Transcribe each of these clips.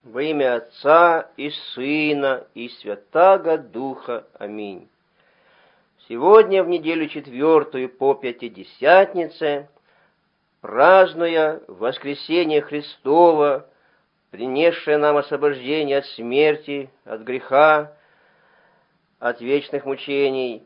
Во имя Отца и Сына и Святаго Духа. Аминь. Сегодня, в неделю 4 по Пятидесятнице, празднуя воскресение Христово, принесшее нам освобождение от смерти, от греха, от вечных мучений,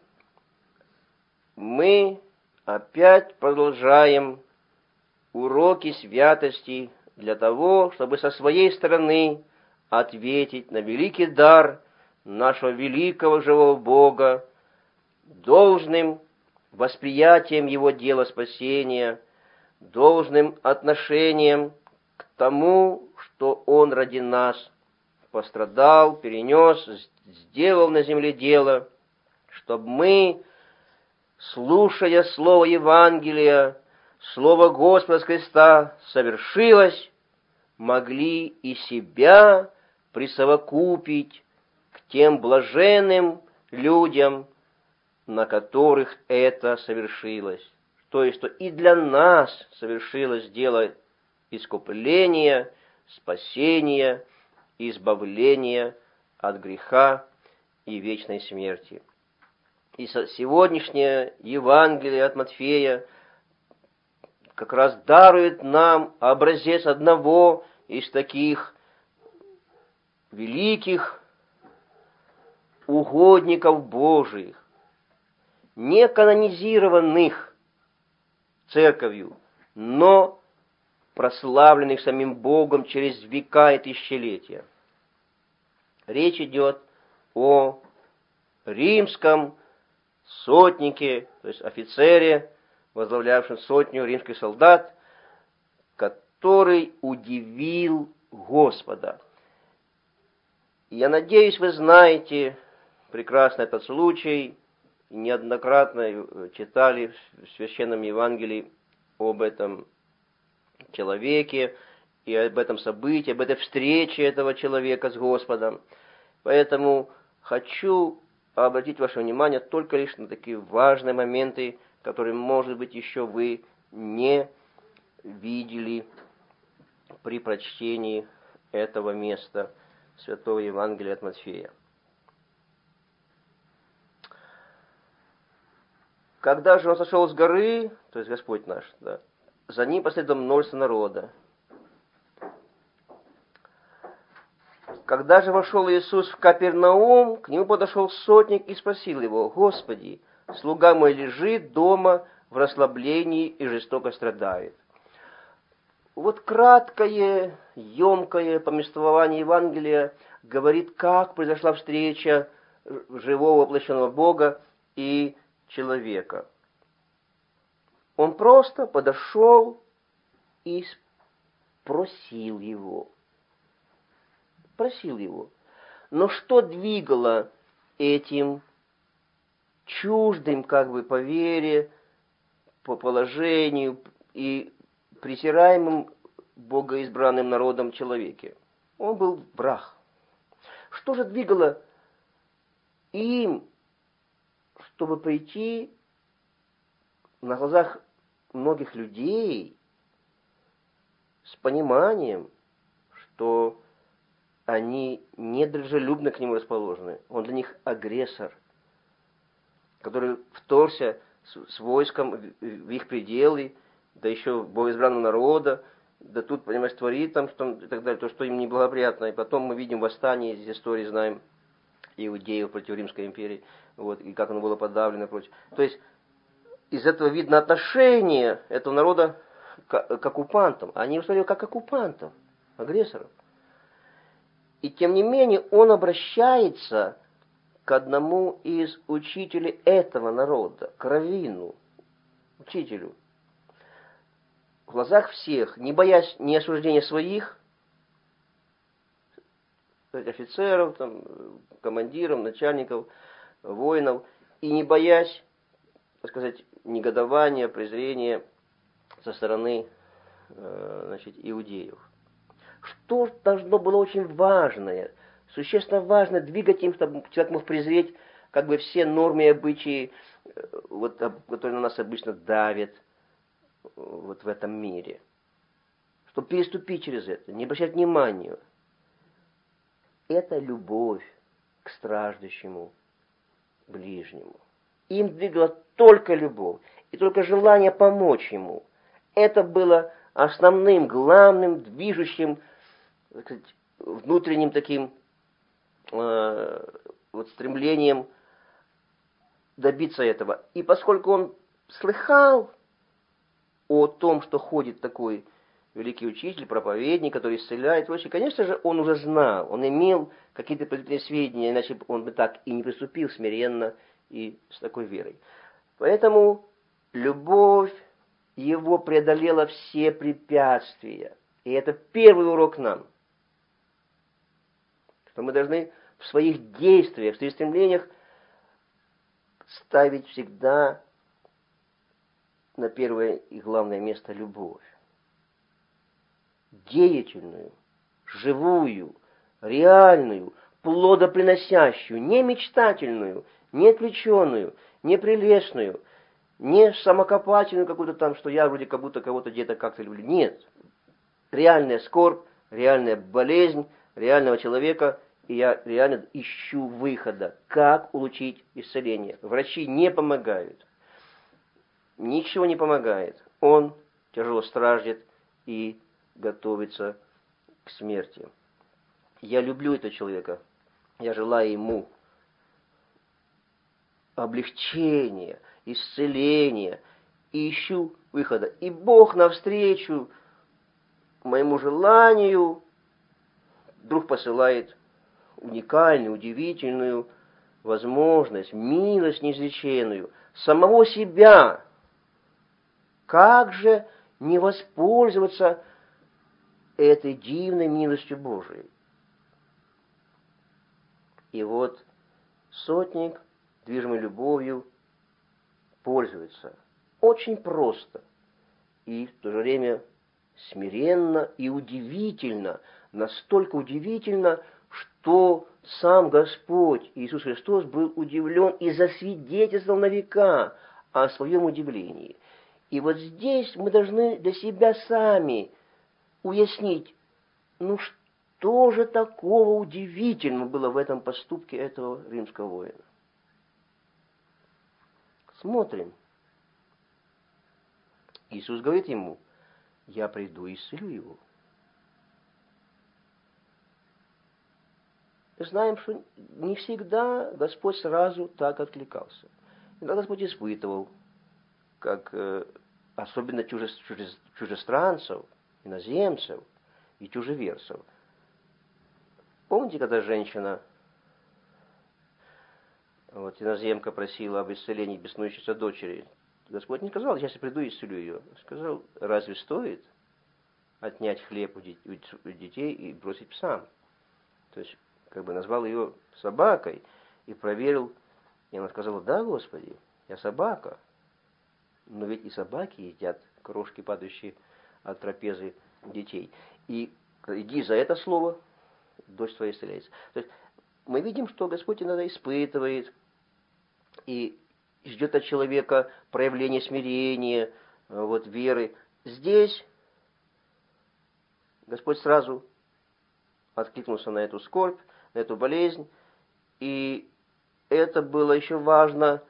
мы опять продолжаем уроки святости для того, чтобы со своей стороны ответить на великий дар нашего великого живого Бога, должным восприятием Его дела спасения, должным отношением к тому, что Он ради нас пострадал, перенес, сделал на земле дело, чтобы мы, слушая Слово Евангелия, Слово Господа Христа совершилось, могли и себя присовокупить к тем блаженным людям, на которых это совершилось. То есть, что и для нас совершилось дело искупления, спасения, избавления от греха и вечной смерти. И сегодняшнее Евангелие от Матфея как раз дарует нам образец одного из таких великих угодников Божиих, не канонизированных церковью, но прославленных самим Богом через века и тысячелетия. Речь идет о римском сотнике, то есть офицере, возглавлявшем сотню римских солдат, который удивил Господа. Я надеюсь, вы знаете прекрасно этот случай, и неоднократно читали в Священном Евангелии об этом человеке и об этом событии, об этой встрече этого человека с Господом. Поэтому хочу обратить ваше внимание только лишь на такие важные моменты, которые, может быть, еще вы не видели при прочтении этого места Святого Евангелия от Матфея. Когда же он сошел с горы, то есть Господь наш, да, за ним последовало множество народа. Когда же вошел Иисус в Капернаум, к нему подошел сотник и спросил его: «Господи, слуга мой лежит дома в расслаблении и жестоко страдает». Вот краткое, емкое повествование Евангелия говорит, как произошла встреча живого воплощенного Бога и человека. Он просто подошел и спросил его. Просил его. Но что двигало этим чуждым, как бы, по вере, по положению и презираемым богоизбранным народом человеке? Он был враг. Что же двигало им, чтобы прийти на глазах многих людей с пониманием, что они недружелюбно к нему расположены? Он для них агрессор, который вторгся с войском в их пределы, да еще богоизбранного народа, да тут, понимаешь, творит там что, и так далее, то, что им неблагоприятно. И потом мы видим восстание, из истории знаем, иудеев против Римской империи, вот, и как оно было подавлено и прочее. То есть, из этого видно отношение этого народа к оккупантам. Они воспринимали как оккупантов, агрессоров. И тем не менее он обращается к одному из учителей этого народа, к раввину, учителю. В глазах всех, не боясь ни осуждения своих офицеров, там, командиров, начальников, воинов, и не боясь, так сказать, негодования, презрения со стороны, иудеев. Что должно было очень важное, существенно важно двигать им, чтобы человек мог презреть как бы все нормы и обычаи, вот, которые на нас обычно давят вот в этом мире. Чтобы переступить через это, не обращать внимания. это любовь к страждущему ближнему. Им двигала только любовь и только желание помочь ему. Это было основным, главным, движущим, так сказать, внутренним таким стремлением добиться этого. И поскольку он слыхал о том, что ходит такой великий учитель, проповедник, который исцеляет, конечно же, он уже знал, он имел какие-то предварительные сведения, иначе он бы так и не приступил смиренно и с такой верой. Поэтому любовь его преодолела все препятствия. И это первый урок нам, что мы должны в своих действиях, в своих стремлениях ставить всегда на первое и главное место любовь. Деятельную, живую, реальную, плодоприносящую, не мечтательную, не отвлеченную, не прелестную, не самокопательную какую-то там, что я вроде как будто кого-то где-то как-то люблю. Нет. Реальная скорбь, реальная болезнь, реального человека, и я реально ищу выхода, как улучшить исцеление. Врачи не помогают. Ничего не помогает. Он тяжело страждет и готовится к смерти. Я люблю этого человека. Я желаю ему облегчения, исцеления. И ищу выхода. И Бог навстречу моему желанию вдруг посылает уникальную, удивительную возможность, милость неизреченную, самого себя. Как же не воспользоваться этой дивной милостью Божией? И вот сотник, движимый любовью, пользуется. Очень просто. И в то же время смиренно и удивительно. Настолько удивительно, что сам Господь Иисус Христос был удивлен и засвидетельствовал на века о своем удивлении. И вот здесь мы должны для себя сами уяснить, что же такого удивительного было в этом поступке этого римского воина. Смотрим. Иисус говорит ему: я приду и исцелю его. Знаем, что не всегда Господь сразу так откликался. Иногда Господь испытывал, как особенно чужестранцев, иноземцев и чужеверцев. Помните, когда женщина, иноземка, просила об исцелении беснующейся дочери? Господь не сказал: я сейчас приду и исцелю ее. Сказал: разве стоит отнять хлеб у детей и бросить псам? То есть, назвал ее собакой и проверил. И она сказала: да, Господи, я собака. Но ведь и собаки едят крошки, падающие от трапезы детей. И иди за это слово, дочь твоя исцеляется. То есть мы видим, что Господь иногда испытывает и ждет от человека проявления смирения, веры. Здесь Господь сразу откликнулся на эту скорбь, на эту болезнь, и это было еще важно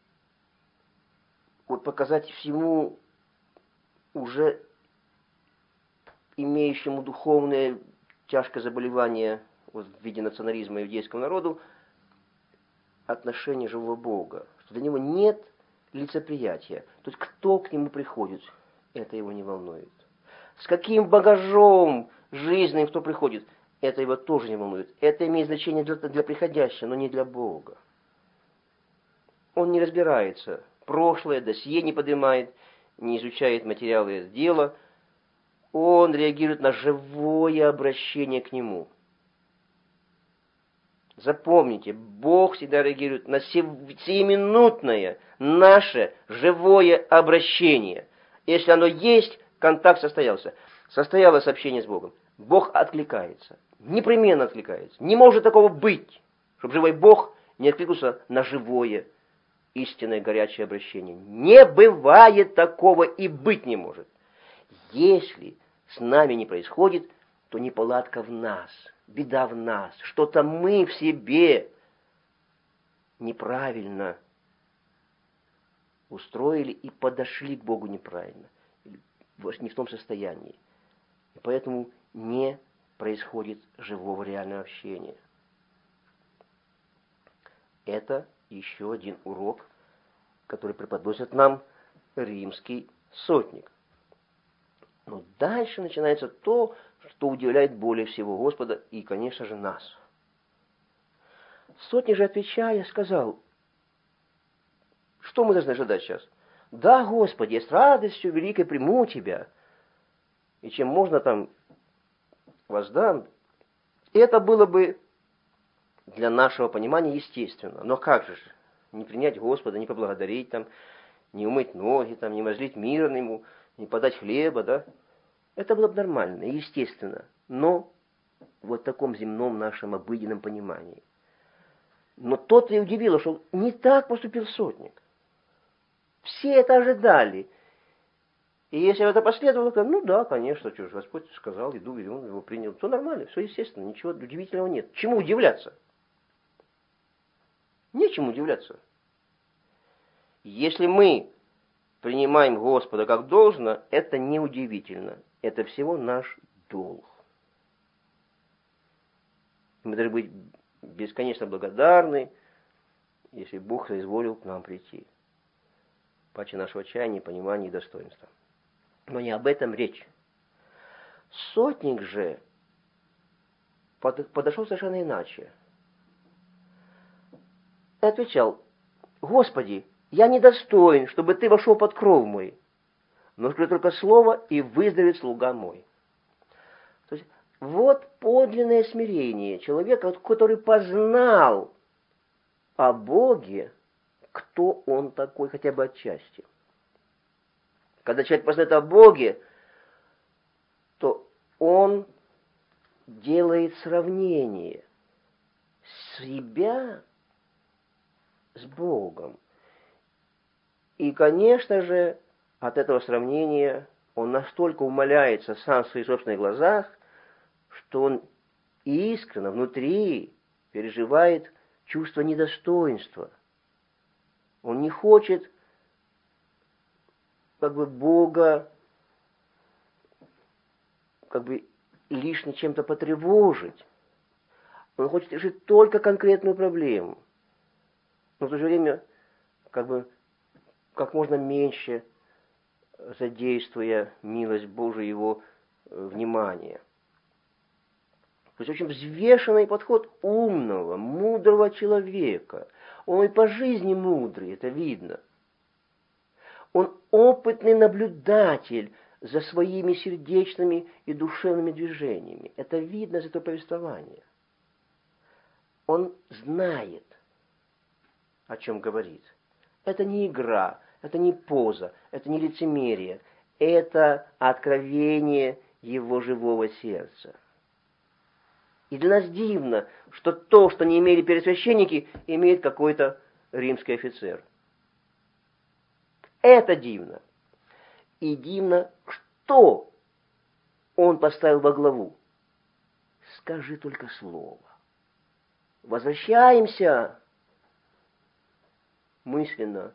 показать всему уже имеющему духовное тяжкое заболевание в виде национализма иудейскому народу отношение живого Бога, что для него нет лицеприятия. То есть кто к нему приходит, это его не волнует. С каким багажом жизненным кто приходит, это его тоже не волнует. Это имеет значение для приходящего, но не для Бога. Он не разбирается. Прошлое, досье не поднимает, не изучает материалы дела. Он реагирует на живое обращение к нему. Запомните, Бог всегда реагирует на сиюминутное наше живое обращение. Если оно есть, контакт состоялся. Состоялось общение с Богом. Бог откликается. Непременно откликается. Не может такого быть, чтобы живой Бог не откликнулся на живое, истинное, горячее обращение. Не бывает такого и быть не может. Если с нами не происходит, то неполадка в нас. Беда в нас. Что-то мы в себе неправильно устроили и подошли к Богу неправильно. Не в том состоянии. И поэтому не происходит живого реального общения. Это еще один урок, который преподносит нам римский сотник. Но дальше начинается то, что удивляет более всего Господа и, конечно же, нас. Сотник же, отвечая, сказал: что мы должны ожидать сейчас? Да, Господи, я с радостью великой приму Тебя, и чем можно там воздам. Это было бы для нашего понимания естественно. Но как же не принять Господа, не поблагодарить там, не умыть ноги, там, не возлить мир ему, не подать хлеба, да? Это было бы нормально, естественно, но вот в таком земном нашем обыденном понимании. Но тот и удивило, что не так поступил сотник. Все это ожидали. И если это последовало, то, ну да, конечно, что же, Господь сказал, иду, и он его принял. Все нормально, все естественно, ничего удивительного нет. Чему удивляться? Нечему удивляться. Если мы принимаем Господа как должно, это не удивительно. Это всего наш долг. Мы должны быть бесконечно благодарны, если Бог соизволил к нам прийти. Паче нашего отчаяния, понимания и достоинства. Но не об этом речь. Сотник же подошел совершенно иначе. И отвечал: Господи, я недостоин, чтобы Ты вошел под кров мой, но скажи только слово, и выздоровеет слуга мой. То есть, вот подлинное смирение человека, который познал о Боге, кто Он такой, хотя бы отчасти. Когда человек познает о Боге, то он делает сравнение себя с Богом. И, конечно же, от этого сравнения он настолько умаляется сам в своих собственных глазах, что он искренне внутри переживает чувство недостоинства. Он не хочет Бога лишне чем-то потревожить. Он хочет решить только конкретную проблему. Но в то же время как можно меньше задействуя милость Божию, его внимание. То есть очень взвешенный подход умного, мудрого человека. Он и по жизни мудрый, это видно. Он опытный наблюдатель за своими сердечными и душевными движениями. Это видно из этого повествования. Он знает, о чем говорит. Это не игра, это не поза, это не лицемерие. Это откровение его живого сердца. И для нас дивно, что то, что не имели первосвященники, имеет какой-то римский офицер. Это дивно. И дивно, что он поставил во главу. Скажи только слово. Возвращаемся мысленно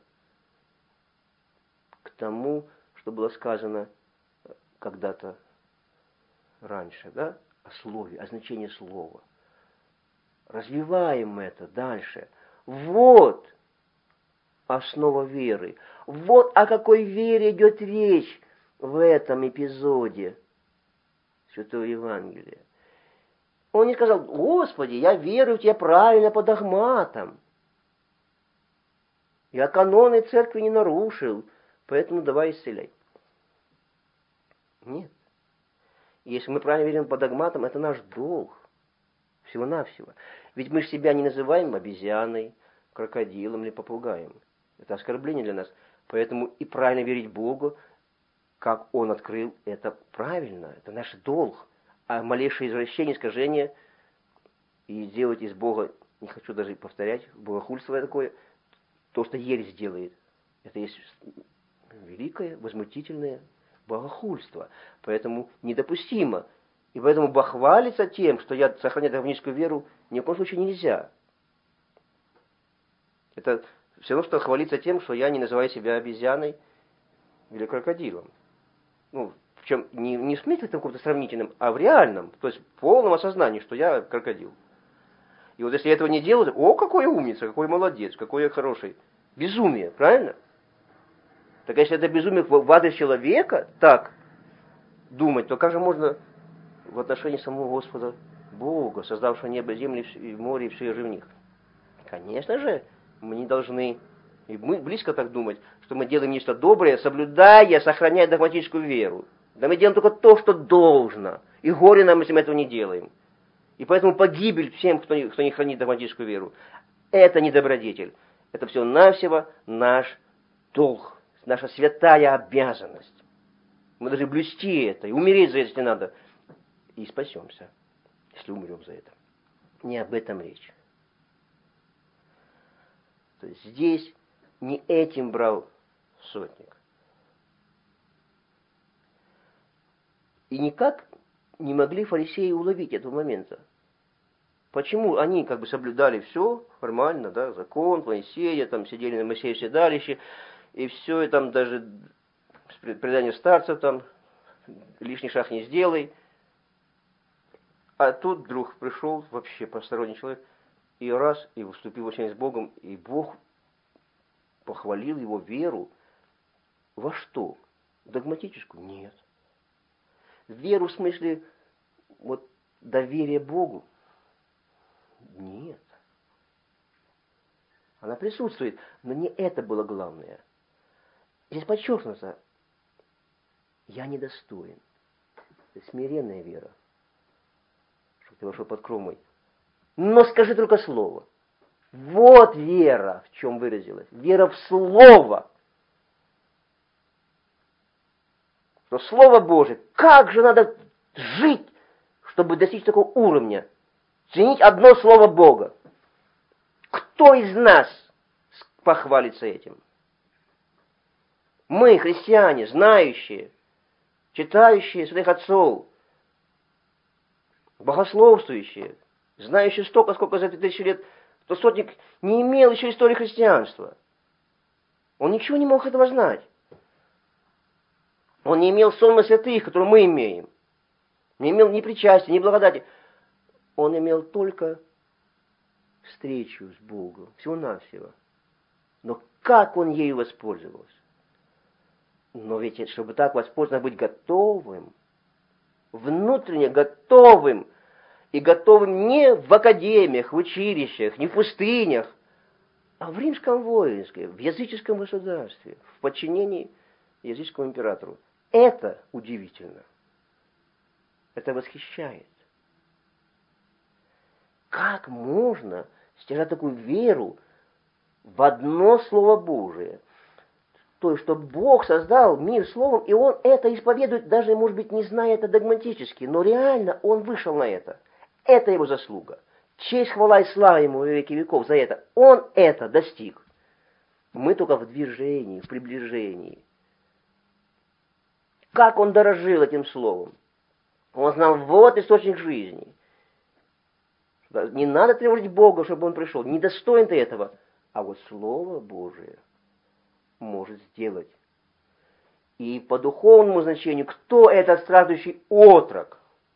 к тому, что было сказано когда-то раньше, да? О слове, о значении слова. Развиваем это дальше. Вот основа веры. Вот о какой вере идет речь в этом эпизоде Святого Евангелия. Он не сказал: Господи, я верую в Тебя правильно по догматам. Я каноны церкви не нарушил, поэтому давай исцеляй. Нет. Если мы правильно верим по догматам, это наш долг. Всего-навсего. Ведь мы же себя не называем обезьяной, крокодилом или попугаем. Это оскорбление для нас. Поэтому и правильно верить Богу, как Он открыл, это правильно. Это наш долг. А малейшее извращение, искажение и сделать из Бога, не хочу даже повторять, богохульство такое, то, что ересь делает, это есть великое, возмутительное богохульство. Поэтому недопустимо И поэтому бахвалиться тем, что я сохраняю догматическую веру, ни в коем случае нельзя. Это все равно, что хвалиться тем, что я не называю себя обезьяной или крокодилом. Ну, в чем не в смысле каком-то сравнительном, а в реальном, то есть в полном осознании, что я крокодил. И вот если я этого не делаю, о, какой я умница, какой я молодец, какой я хороший. Безумие, правильно? Так если это безумие в адрес человека, так думать, то как же можно в отношении самого Господа Бога, создавшего небо, землю, и море, и все же в них? Конечно же, мы не должны, и мы близко так думать, что мы делаем нечто доброе, соблюдая, сохраняя догматическую веру. Да мы делаем только то, что должно. И горе нам, если мы этого не делаем. И поэтому погибель всем, кто не хранит догматическую веру. Это не добродетель. Это всего-навсего наш долг, наша святая обязанность. Мы должны блюсти это, и умереть за это, если надо. И спасемся, если умрем за это. Не об этом речь. То есть здесь не этим брал сотник. И никак не могли фарисеи уловить этого момента. Почему они как бы соблюдали все формально, да, закон, Моисея, там сидели на Моисеевом седалище, и все, и там даже предание старцев, там лишний шаг не сделай. А тут вдруг пришел вообще посторонний человек, и раз, и вступил в общение с Богом, и Бог похвалил его веру. Во что? Догматическую? Нет. Веру в смысле вот доверие Богу? Нет. Она присутствует, но не это было главное. Здесь подчеркнуто, я недостоин. Это смиренная вера, чтобы ты вошел под кровь. Но скажи только слово. Вот вера, в чем выразилась. Вера в Слово. Что Слово Божие, как же надо жить, чтобы достичь такого уровня. Ценить одно Слово Бога. Кто из нас похвалится этим? Мы, христиане, знающие, читающие своих отцов, богословствующие, знающие столько, сколько за 2000 лет, то сотник не имел еще истории христианства. Он ничего не мог этого знать. Он не имел сонма святых, которые мы имеем. Не имел ни причастия, ни благодати. Он имел только встречу с Богом, всего-навсего. Но как он ею воспользовался? Но ведь, чтобы так воспользоваться, быть готовым, внутренне готовым, и готовым не в академиях, в училищах, не в пустынях, а в римском воинстве, в языческом государстве, в подчинении языческому императору. Это удивительно. Это восхищает. Как можно стяжать такую веру в одно Слово Божие? То есть, что Бог создал мир Словом, и Он это исповедует, даже, может быть, не зная это догматически, но реально Он вышел на это. Это Его заслуга. Честь, хвала и слава Ему во веки веков за это. Он это достиг. Мы только в движении, в приближении. Как Он дорожил этим Словом. Он знал, вот источник жизни. Не надо тревожить Бога, чтобы Он пришел. Не достоин ты этого. А вот Слово Божие может сделать. И по духовному значению, кто этот страждущий отрок?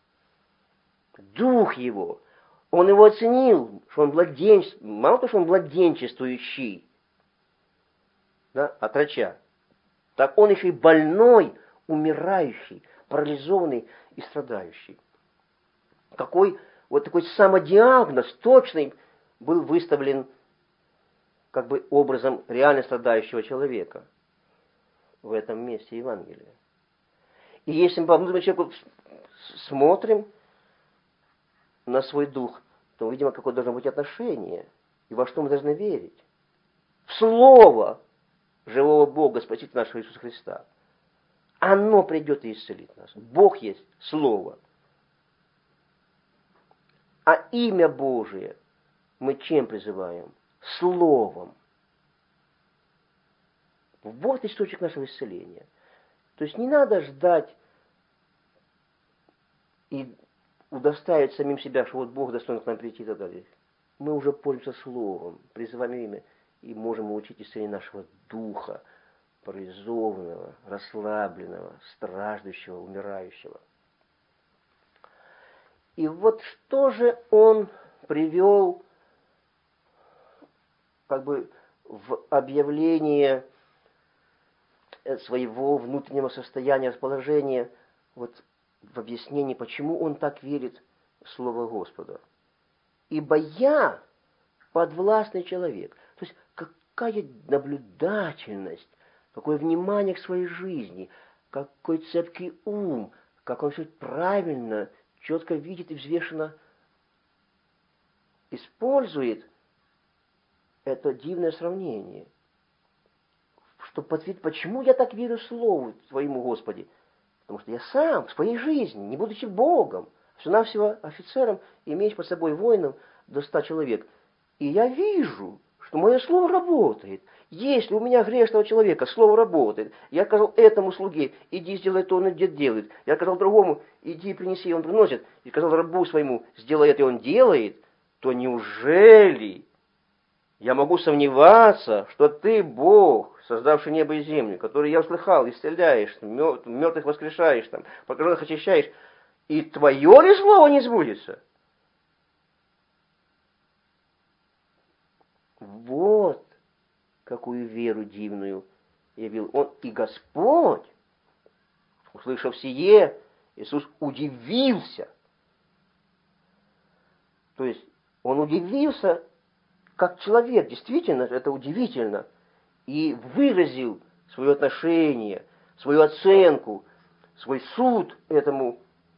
Дух его. Он его оценил, что он младенчествующий. Мало того, что он младенчествующий, да, отроча, так он еще и больной, умирающий, парализованный и страдающий. Какой вот такой самодиагноз точный был выставлен как бы образом реально страдающего человека в этом месте Евангелия. И если мы по внутреннему человеку смотрим на свой дух, то мы видим, какое должно быть отношение и во что мы должны верить. В Слово живого Бога, Спасителя нашего Иисуса Христа. Оно придет и исцелит нас. Бог есть Слово. А имя Божие мы чем призываем? Словом. Вот источник нашего исцеления. То есть не надо ждать и удостоить самим себя, что вот Бог достоин к нам прийти и так далее. Мы уже пользуемся Словом, призываем имя, и можем учить исцеление нашего духа, парализованного, расслабленного, страждущего, умирающего. И вот что же он привел как бы в объявление своего внутреннего состояния, расположения, вот в объяснении, почему он так верит в Слово Господа. Ибо я подвластный человек. То есть какая наблюдательность, какое внимание к своей жизни, какой цепкий ум, как он все правильно, четко видит и взвешенно использует это дивное сравнение. Чтобы подтвердить, почему я так верю Слову Твоему, Господи. Потому что я сам в своей жизни, не будучи Богом, всего-навсего офицером, имеющим под собой воинов до 100 человек. И я вижу, что мое слово работает. Если у меня грешного человека слово работает, я сказал этому слуге, иди сделай то, он идет делает. Я сказал другому, иди принеси, и он приносит. И сказал рабу своему, сделай это, и он делает, то неужели я могу сомневаться, что ты Бог, создавший небо и землю, который я услыхал, исцеляешь, мертвых воскрешаешь, прокаженных очищаешь, и твое ли слово не сбудется? Вот какую веру дивную явил он. И Господь, услышав сие, Иисус удивился. То есть он удивился, как человек, действительно, это удивительно, и выразил свое отношение, свою оценку, свой суд этому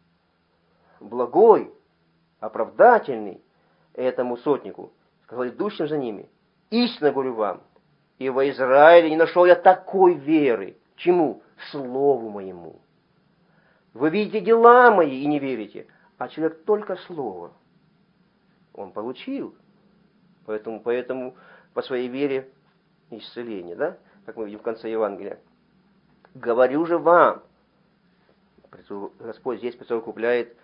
благой, оправдательный, этому сотнику. Сказал идущим за ними, истинно говорю вам, и во Израиле не нашел я такой веры. Чему? Слову моему. Вы видите дела мои и не верите, а человек только слово. Он получил. Поэтому по своей вере исцеление, да? Как мы видим в конце Евангелия. Говорю же вам, Господь здесь присовокупляет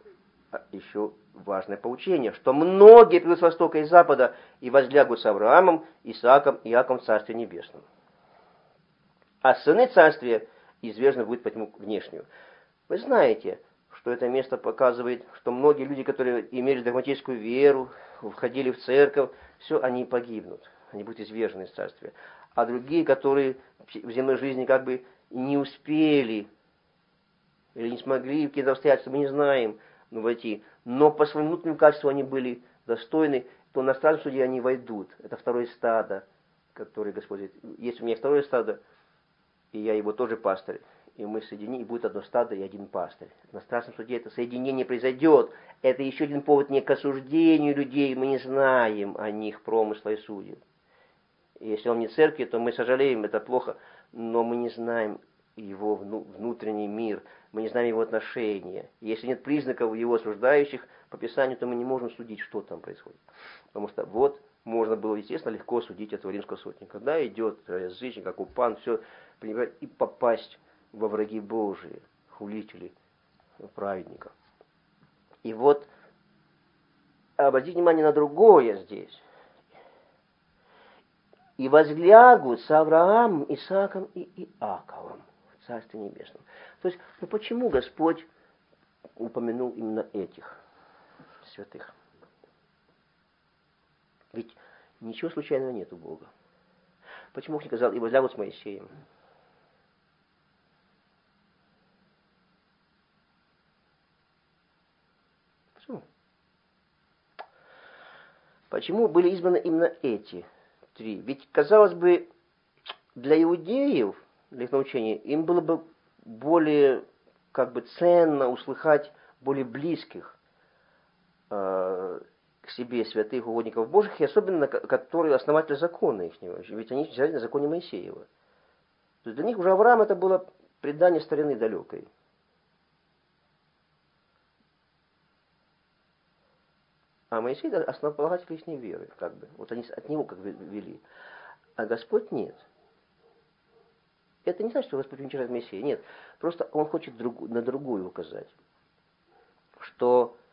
еще важное поучение, что многие придут с востока и запада и возлягут с Авраамом, Исааком и Иаковом в Царстве Небесном. А сыны Царствия извержены будут по тьму внешнюю. Вы знаете, что это место показывает, что многие люди, которые имели догматическую веру, входили в церковь, все, они погибнут, они будут извержены из Царствия. А другие, которые в земной жизни как бы не успели или не смогли, какие-то обстоятельства, мы не знаем, войти, но по своему внутреннему качеству они были достойны, то на страшном суде они войдут. Это второе стадо, которое Господь говорит, есть у меня второе стадо, и я его тоже пастырь, и мы соединим, и будет одно стадо и один пастырь. На страшном суде это соединение произойдет. Это еще один повод не к осуждению людей, мы не знаем о них промысла и судеб. Если он не церкви, то мы сожалеем, это плохо, но мы не знаем его внутренний мир, мы не знаем его отношения. Если нет признаков его осуждающих по Писанию, то мы не можем судить, что там происходит. Потому что вот можно было, естественно, легко судить этого римского сотника. Когда идет язычник, оккупант, все, и попасть во враги Божии, хулители праведников. И вот обратите внимание на другое здесь. И возлягут с Авраамом, Исааком и Иаковом в Царстве Небесном. То есть, почему Господь упомянул именно этих святых? Ведь ничего случайного нет у Бога. Почему Он не сказал, и возлягут с Моисеем? Почему? Почему были избраны именно эти три? Ведь, казалось бы, для иудеев, для их научения, им было бы более как бы ценно услыхать более близких к себе святых угодников Божьих, и особенно которые основатели закона их. Ведь они взяли на законе Моисеева. То есть для них уже Авраам это было предание старины далекой. А Моисей это основополагатель их веры, как бы. Вот они от него как бы вели. А Господь нет. Это не значит, что Господь уничтожает Моисея. Нет. Просто Он хочет на другую указать. Что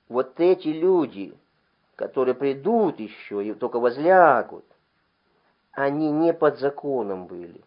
вот эти люди, которые придут еще и только возлягут, они не под законом были.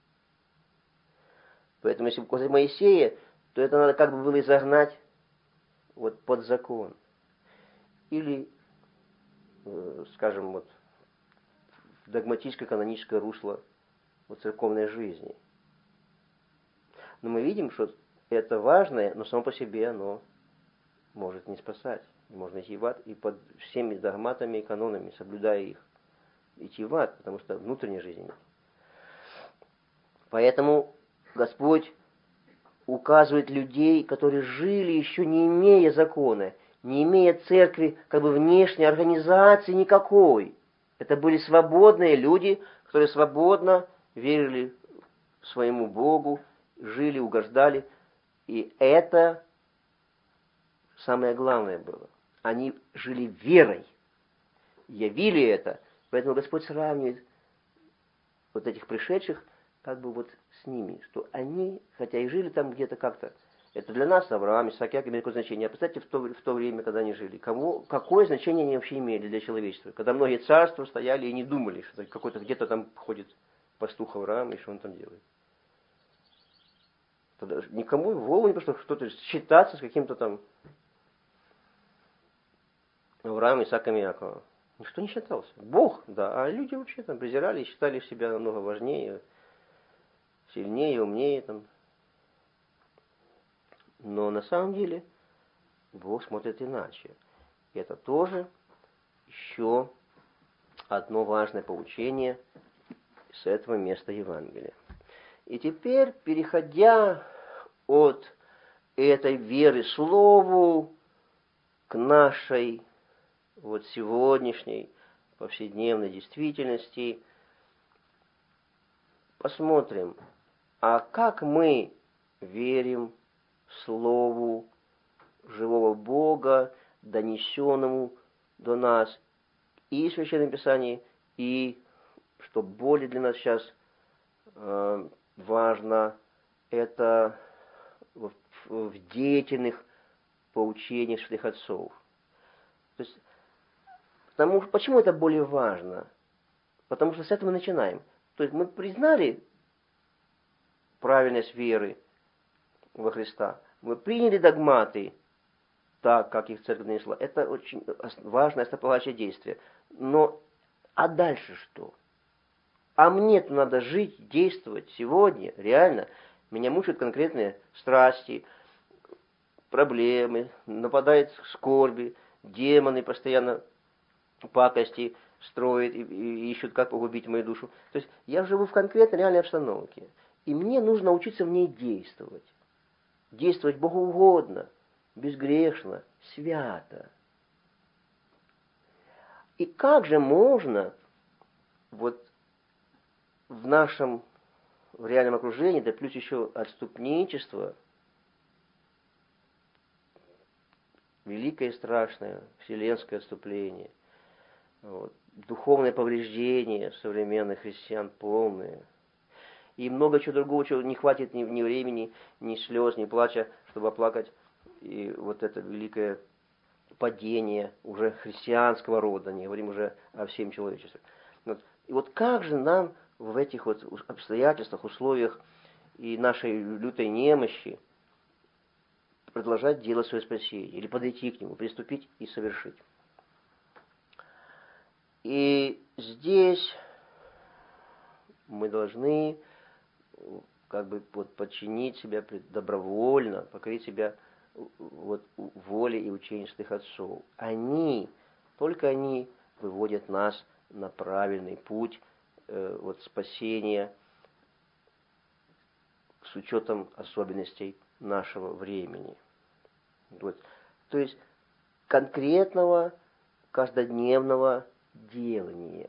Поэтому если после Моисея, то это надо как бы было изогнать вот под закон. Или, скажем, вот в догматическое, каноническое русло вот, церковной жизни. Но мы видим, что это важное, но само по себе оно может не спасать. Можно идти в ад и под всеми догматами и канонами, соблюдая их, идти в ад, потому что внутренней жизни нет. Поэтому Господь указывает людей, которые жили еще не имея закона, не имея церкви, как бы внешней организации никакой. Это были свободные люди, которые свободно верили своему Богу, жили, угождали. И это самое главное было. Они жили верой, явили это. Поэтому Господь сравнивает вот этих пришедших как бы вот с ними, что они, хотя и жили там где-то как-то, это для нас, Авраам, Исаак, Яков, имеет какое значение. А представьте, в то время, когда они жили, какое значение они вообще имели для человечества? Когда многие царства стояли и не думали, что какой-то где-то там ходит пастух Авраам, и что он там делает. Тогда никому в голову не пришло что-то считаться с каким-то там Авраамом, Исааком и Яковом. Никто не считался. Бог, да, а люди вообще там презирали и считали себя намного важнее, сильнее, умнее там. Но на самом деле Бог смотрит иначе. И это тоже еще одно важное поучение с этого места Евангелия. И теперь, переходя от этой веры Слову к нашей вот сегодняшней повседневной действительности, посмотрим, а как мы верим Слову живого Бога, донесенному до нас и в Священном Писании, и, что более для нас сейчас важно, это в деятельных поучениях святых отцов. То есть, почему это более важно? Потому что с этого мы начинаем. То есть мы признали правильность веры во Христа, мы приняли догматы так, как их церковь донесла. Это очень важное основополагающее действие. Но, а дальше что? А мне-то надо жить, действовать сегодня, реально. Меня мучают конкретные страсти, проблемы, нападают скорби, демоны постоянно пакости строят и ищут, как погубить мою душу. То есть я живу в конкретной реальной обстановке. И мне нужно учиться в ней действовать. Действовать богоугодно, безгрешно, свято. И как же можно вот в нашем реальном окружении, да плюс еще отступничество, великое и страшное вселенское отступление, вот, духовное повреждение современных христиан полное, и много чего другого, чего не хватит ни времени, ни слез, ни плача, чтобы оплакать и вот это великое падение уже христианского рода, не говорим уже о всем человечестве. И вот как же нам в этих вот обстоятельствах, условиях и нашей лютой немощи продолжать делать свое спасение, или подойти к нему, приступить и совершить. И здесь мы должны как бы вот подчинить себя добровольно, покорить себя вот воле и учению святых отцов. Только они выводят нас на правильный путь вот спасения с учетом особенностей нашего времени. Вот. То есть конкретного каждодневного делания.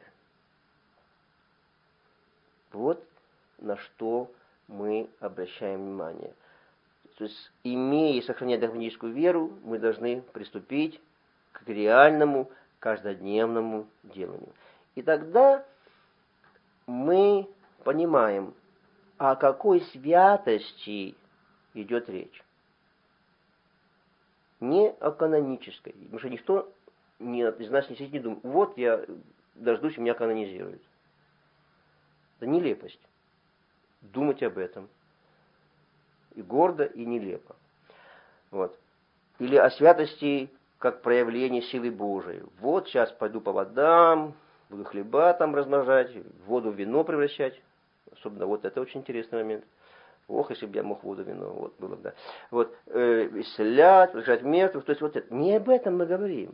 Вот на что мы обращаем внимание. То есть, имея и сохраняя догматическую веру, мы должны приступить к реальному каждодневному деланию. И тогда мы понимаем, о какой святости идет речь. не о канонической. Потому что никто из нас не сидит и не думает, вот я дождусь, меня канонизируют. Это нелепость. Думать об этом. И гордо, и нелепо. Вот. Или о святости как проявление силы Божией. Вот сейчас пойду по водам, буду хлеба там размножать, воду в вино превращать. Особенно вот это очень интересный момент. Ох, если бы я мог воду в вино, вот было бы, да. Вот, исцелять, воскрешать мертвых, то есть вот это. Не об этом мы говорим.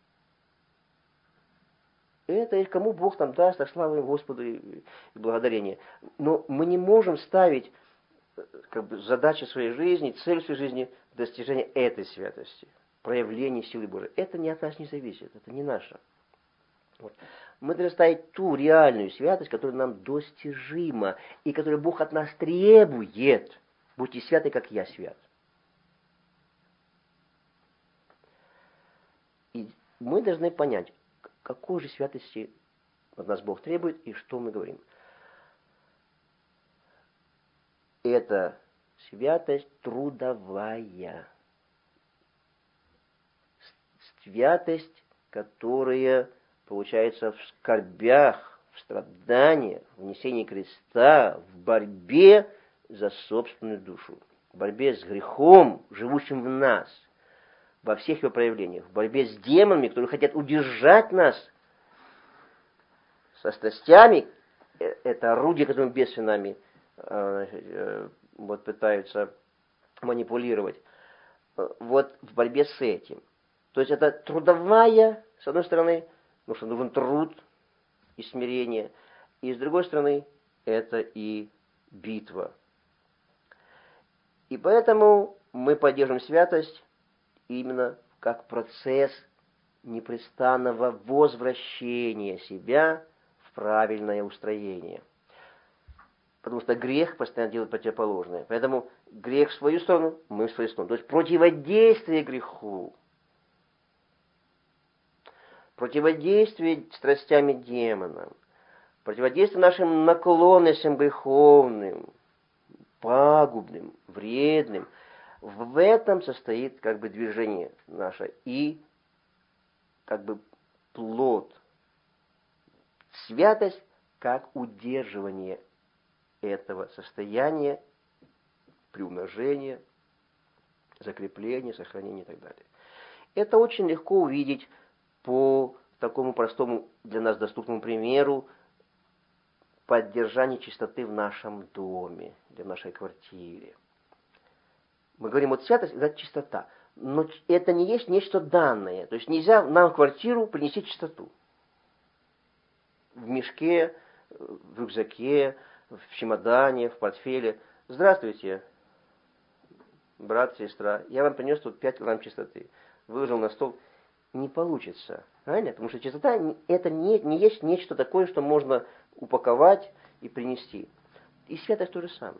Это и кому Бог там даст, а слава Господу и благодарение. Но мы не можем ставить как бы задачи своей жизни, цель своей жизни достижения этой святости, проявления силы Божией. Это не от нас не зависит, это не наше. Вот. Мы должны ставить ту реальную святость, которая нам достижима, и которую Бог от нас требует. Будьте святы, как я свят. И мы должны понять, какой же святости от нас Бог требует, и что мы говорим. Это святость трудовая. Святость, которая получается в скорбях, в страданиях, в несении креста, в борьбе за собственную душу, в борьбе с грехом, живущим в нас, во всех его проявлениях, в борьбе с демонами, которые хотят удержать нас, со страстями, это орудие, которым бесы нами вот пытаются манипулировать, вот в борьбе с этим. То есть это трудовая, с одной стороны, потому что нужен труд и смирение, и с другой стороны, это и битва. И поэтому мы поддерживаем святость именно как процесс непрестанного возвращения себя в правильное устроение. Потому что грех постоянно делает противоположное. Поэтому грех в свою сторону, мы в свою сторону. То есть противодействие греху, противодействие страстями демонам, противодействие нашим наклонностям греховным, пагубным, вредным. В этом состоит как бы движение наше и как бы плод. Святость как удерживание этого состояния, приумножения, закрепления, сохранения и так далее. Это очень легко увидеть по такому простому для нас доступному примеру поддержания чистоты в нашем доме, в нашей квартире. Мы говорим, вот святость – это чистота. Но это не есть нечто данное. То есть нельзя нам в квартиру принести чистоту. В мешке, в рюкзаке, в чемодане, в портфеле. Здравствуйте, брат, сестра. Я вам принес тут 5 килограмм чистоты. Выложил на стол. Не получится. Правильно? Потому что чистота – это не есть нечто такое, что можно упаковать и принести. И святость то же самое.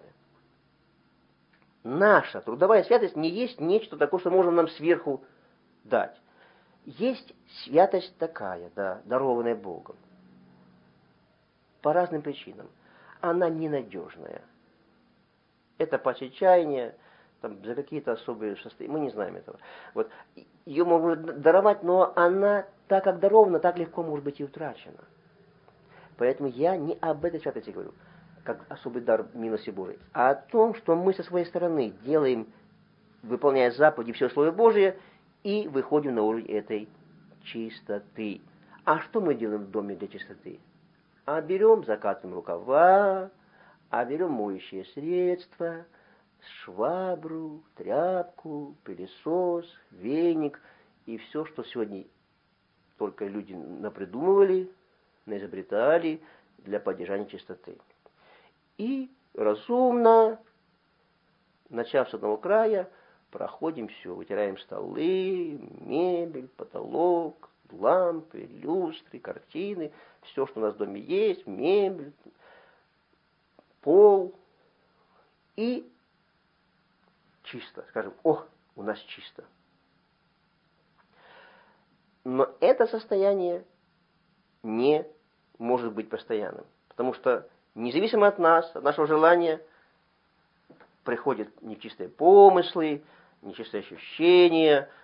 Наша трудовая святость не есть нечто такое, что можно нам сверху дать. Есть святость такая, да, дарованная Богом. По разным причинам. Она ненадежная. Это по отчаянию, там, за какие-то особые состояния. Мы не знаем этого. Вот. Ее могут даровать, но она, так как дарована, так легко может быть и утрачена. Поэтому я не об этой святости говорю, как особый дар милости Божией, а о том, что мы со своей стороны делаем, выполняя заповеди, все Слово Божие, и выходим на уровень этой чистоты. А что мы делаем в доме для чистоты? А берем, закатываем рукава, а берем моющие средства, швабру, тряпку, пылесос, веник и все, что сегодня только люди напридумывали, наизобретали для поддержания чистоты. И разумно, начав с одного края, проходим все, вытираем столы, мебель, потолок, лампы, люстры, картины, все, что у нас в доме есть, мебель, пол. И чисто, скажем, ох, у нас чисто. Но это состояние не может быть постоянным, потому что независимо от нас, от нашего желания, приходят нечистые помыслы, нечистые ощущения,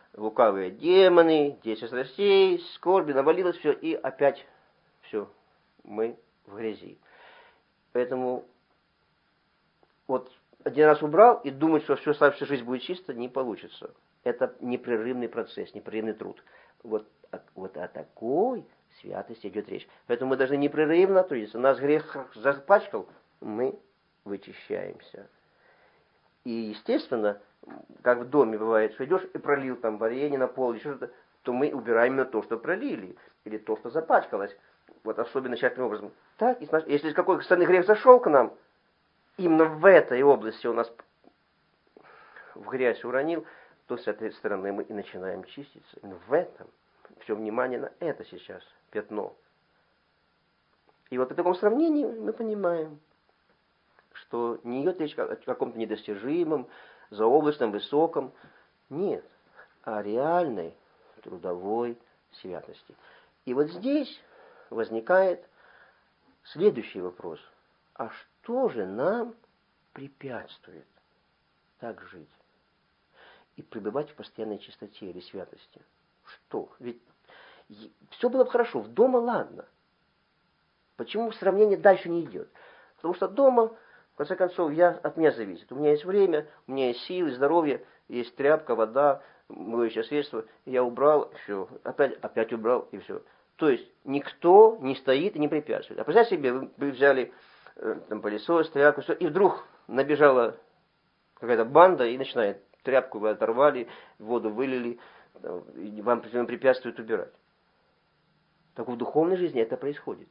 лукавые демоны, 10 страстей, скорби, навалилось все, и опять все, мы в грязи. Поэтому вот один раз убрал и думать, что всю оставшуюся жизнь будет чисто, не получится. Это непрерывный процесс, непрерывный труд. Вот о такой святости идет речь. Поэтому мы должны непрерывно трудиться. Нас грех запачкал, мы вычищаемся. И, естественно, как в доме бывает, что идешь и пролил там варенье на пол, или что-то, то мы убираем именно то, что пролили, или то, что запачкалось. Вот особенно тщательным образом. Так, если с какой стороны грех зашел к нам, именно в этой области у нас в грязь уронил, то с этой стороны мы и начинаем чиститься. Именно в этом. Все внимание на это сейчас, пятно. И вот при таком сравнении мы понимаем, что не идет речь о каком-то недостижимом, заоблачном, высоком. Нет, о реальной трудовой святости. И вот здесь возникает следующий вопрос. А что же нам препятствует так жить и пребывать в постоянной чистоте или святости? Что? Ведь все было бы хорошо, в дома ладно. Почему сравнение дальше не идет? Потому что дома, в конце концов, от меня зависит. У меня есть время, у меня есть силы, здоровье, есть тряпка, вода, моющее средство. Я убрал, все, опять убрал, и все. То есть никто не стоит и не препятствует. А представьте себе, вы взяли там пылесос, тряпку, все, и вдруг набежала какая-то банда и начинает тряпку вы оторвали, воду вылили, и вам препятствует убирать. Так в духовной жизни это происходит.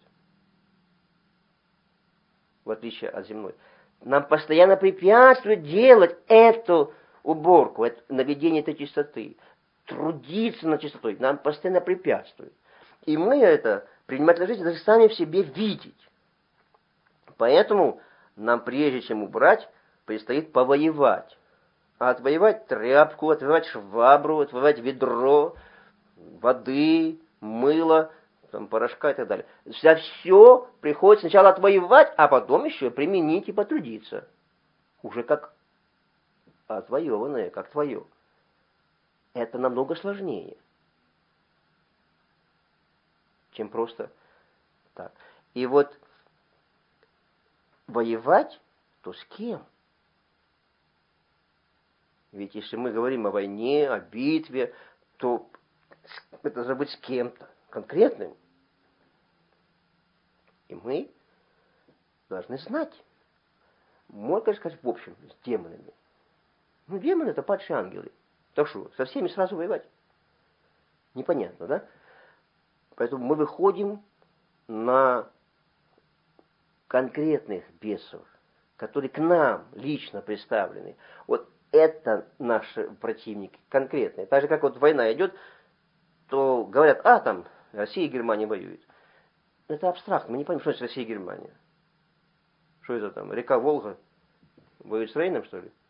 В отличие от земной. Нам постоянно препятствует делать эту уборку, наведение этой чистоты. Трудиться над чистотой. Нам постоянно препятствует. И мы это, принимать на жизнь, даже сами в себе видеть. Поэтому нам, прежде чем убрать, предстоит повоевать. А отвоевать тряпку, отвоевать швабру, отвоевать ведро, воды, мыло, там, порошка и так далее. За все приходится сначала отвоевать, а потом еще применить и потрудиться. Уже как отвоеванное, как твое. Это намного сложнее, чем просто так. И вот воевать, то с кем? Ведь если мы говорим о войне, о битве, то это должно быть с кем-то конкретным. И мы должны знать. Можно сказать, в общем, с демонами. Ну, демоны — это падшие ангелы. Так что, со всеми сразу воевать? Непонятно, да? Поэтому мы выходим на конкретных бесов, которые к нам лично представлены. Вот это наши противники конкретные. Так же, как вот война идет, то говорят, там Россия и Германия воюют. Это абстрактно, мы не понимаем, что это Россия и Германия. Что это там, река Волга воюет с Рейном, что ли?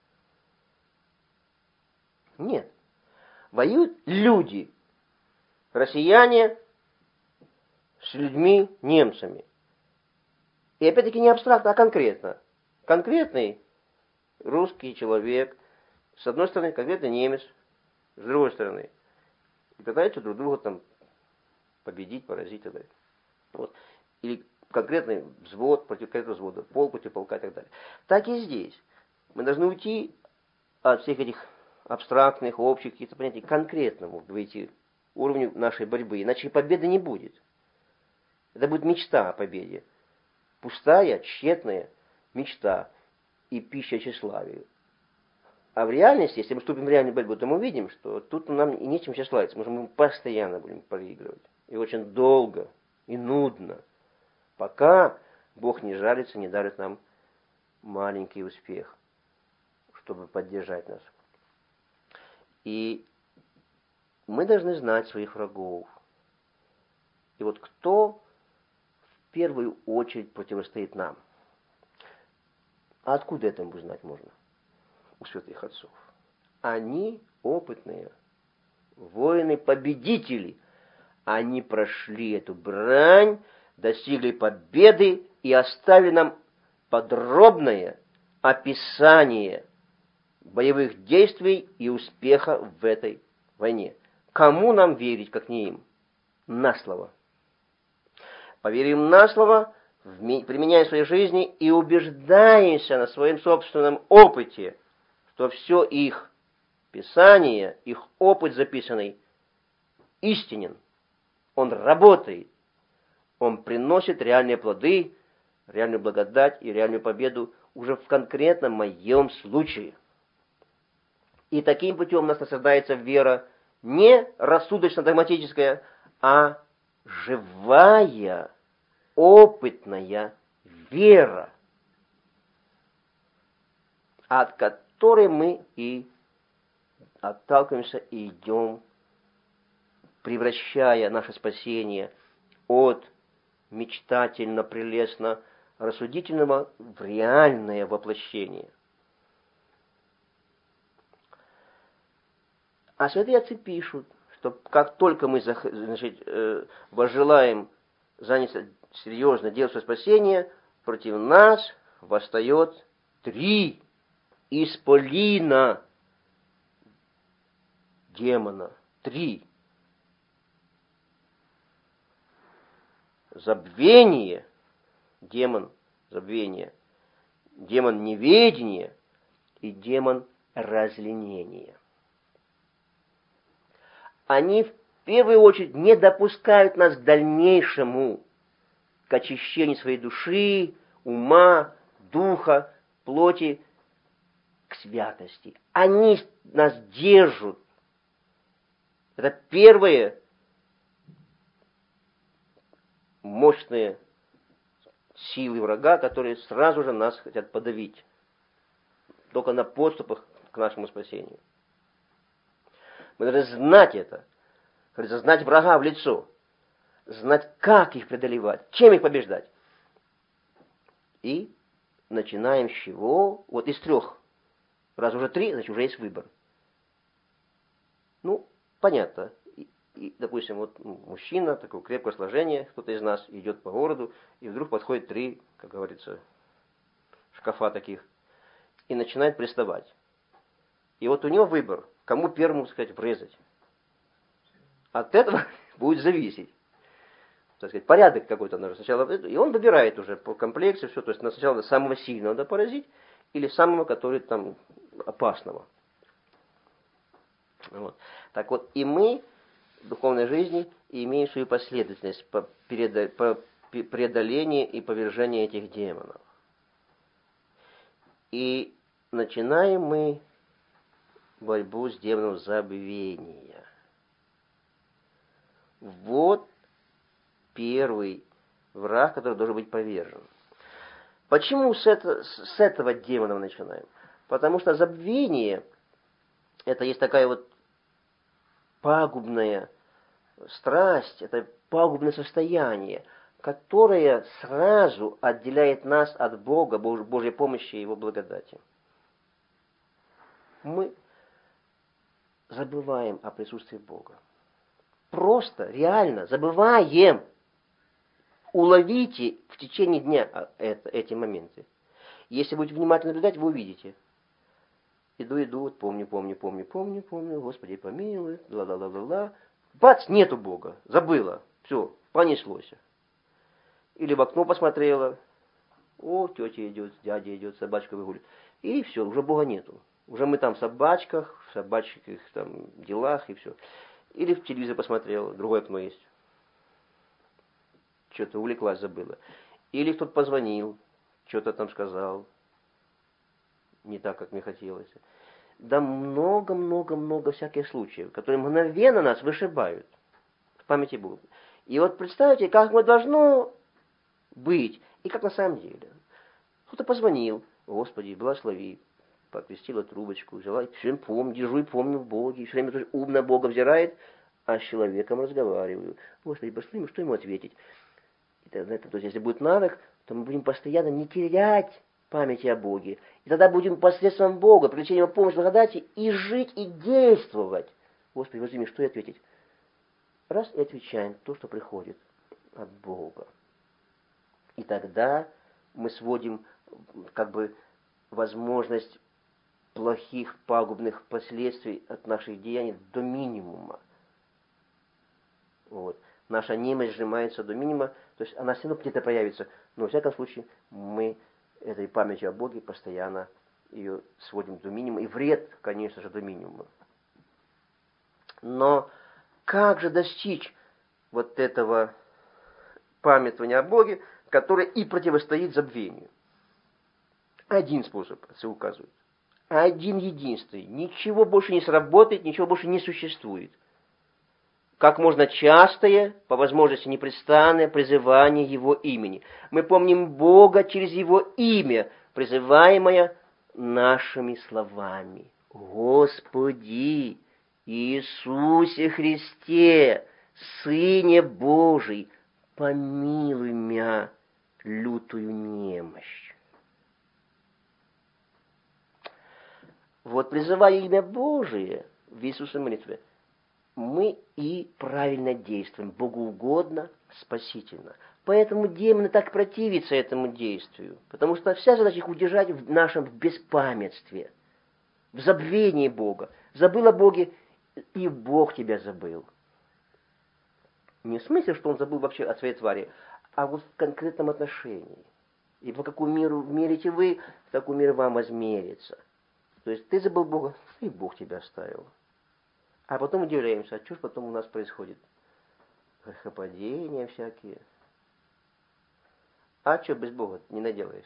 Нет. Воюют люди. Россияне с людьми, немцами. И опять-таки не абстрактно, а конкретно. Конкретный русский человек, с одной стороны, конкретный немец, с другой стороны. И пытаются друг друга там победить, поразить и так далее. Вот. Или конкретный взвод против конкретного взвода, полк против полка и так далее. Так и здесь. Мы должны уйти от всех этих абстрактных, общих каких-то понятий к конкретному, выйти уровню нашей борьбы. Иначе победы не будет. Это будет мечта о победе. Пустая, тщетная мечта и пища тщеславию. А в реальности, если мы вступим в реальную борьбу, то мы увидим, что тут нам и нечем тщеславиться, потому что мы постоянно будем проигрывать. И очень долго, и нудно, пока Бог не жалится, не дарит нам маленький успех, чтобы поддержать нас. И мы должны знать своих врагов. И вот кто в первую очередь противостоит нам? А откуда это узнать можно? У святых отцов. Они опытные, воины-победители. Они прошли эту брань, достигли победы и оставили нам подробное описание боевых действий и успеха в этой войне. Кому нам верить, как не им? На слово. Поверим на слово, применяя в своей жизни и убеждаемся на своем собственном опыте, что все их Писание, их опыт записанный, истинен. Он работает. Он приносит реальные плоды, реальную благодать и реальную победу уже в конкретном моем случае. И таким путем у нас насаждается вера не рассудочно-догматическая, а живая, опытная вера, от которой мы и отталкиваемся и идем, превращая наше спасение от мечтательно-прелестно-рассудительного в реальное воплощение. А святые отцы пишут, что как только мы возжелаем заняться серьезно делом своего спасения, против нас восстает 3 исполина демона. 3. Забвение, демон забвения, демон неведения и демон разленения. Они в первую очередь не допускают нас к дальнейшему, к очищению своей души, ума, духа, плоти, к святости. Они нас держат. Это первые мощные силы врага, которые сразу же нас хотят подавить. Только на подступах к нашему спасению. Мы должны знать это. Знать врага в лицо. Знать, как их преодолевать, чем их побеждать. И начинаем с чего? Вот из 3. Раз уже 3, значит уже есть выбор. Ну, понятно. И, допустим, вот мужчина, такое крепкое сложение, кто-то из нас идет по городу, и вдруг подходит 3, как говорится, шкафа таких, и начинает приставать. И вот у него выбор, кому первому, так сказать, врезать. От этого будет зависеть. Так сказать, порядок какой-то надо сначала. И он выбирает уже по комплекции все. То есть сначала самого сильного надо поразить, или самого, который там опасного. Вот. Так вот, и мы в духовной жизни имеем свою последовательность по преодолению и повержению этих демонов. И начинаем мы борьбу с демоном забвения. Вот первый враг, который должен быть повержен. Почему с этого демона мы начинаем? Потому что забвение — это есть такая вот пагубная страсть, это пагубное состояние, которое сразу отделяет нас от Бога, Божьей помощи и Его благодати. Мы забываем о присутствии Бога. Просто, реально, забываем. Уловите в течение дня эти моменты. Если будете внимательно наблюдать, вы увидите. Иду, вот помню, Господи, помилуй, ла-ла-ла-ла-ла. Бац, нету Бога, забыла, все, понеслось. Или в окно посмотрела, о, тетя идет, дядя идет, собачка выгуливает. И все, уже Бога нету. Уже мы там в собачках, в собачьих там делах и все. Или в телевизор посмотрела, другое окно есть. Что-то увлеклась, забыла. Или кто-то позвонил, что-то там сказал. Не так, как мне хотелось. Да много всяких случаев, которые мгновенно нас вышибают. В памяти будут. И вот представьте, как мы должно быть, и как на самом деле. Кто-то позвонил, Господи, благослови, покрестила трубочку, взяла, все время помню, держу и помню в Боге, все время умно Бога взирает, а с человеком разговариваю. Господи, благослови, что ему ответить? И тогда, то есть, если будет навык, то мы будем постоянно не терять памяти о Боге. И тогда будем посредством Бога, привлечением помощи, благодати, и жить, и действовать. Господи, возьми, что и ответить? Раз и отвечаем то, что приходит от Бога. И тогда мы сводим как бы возможность плохих, пагубных последствий от наших деяний до минимума. Вот. Наша немощь сжимается до минимума, то есть она все равно где-то проявится, но, во всяком случае, мы этой памятью о Боге постоянно ее сводим до минимума, и вред, конечно же, до минимума. Но как же достичь вот этого памятования о Боге, которое и противостоит забвению? Один способ, отцы указывают. Один единственный. Ничего больше не сработает, ничего больше не существует. Как можно частое, по возможности непрестанное призывание Его имени. Мы помним Бога через Его имя, призываемое нашими словами. Господи, Иисусе Христе, Сыне Божий, помилуй меня, лютую немощь. Вот призывая имя Божие в Иисусе молитве, мы и правильно действуем, богоугодно, спасительно. Поэтому демоны так противятся этому действию, потому что вся задача их удержать в нашем беспамятстве, в забвении Бога. Забыл о Боге, и Бог тебя забыл. Не в смысле, что он забыл вообще о своей твари, а вот в конкретном отношении. И по какому миру мерите вы, в такую мир вам возмерится. То есть ты забыл Бога, и Бог тебя оставил. А потом удивляемся, а что ж потом у нас происходит? Грехопадения всякие. А что без Бога не наделаешь?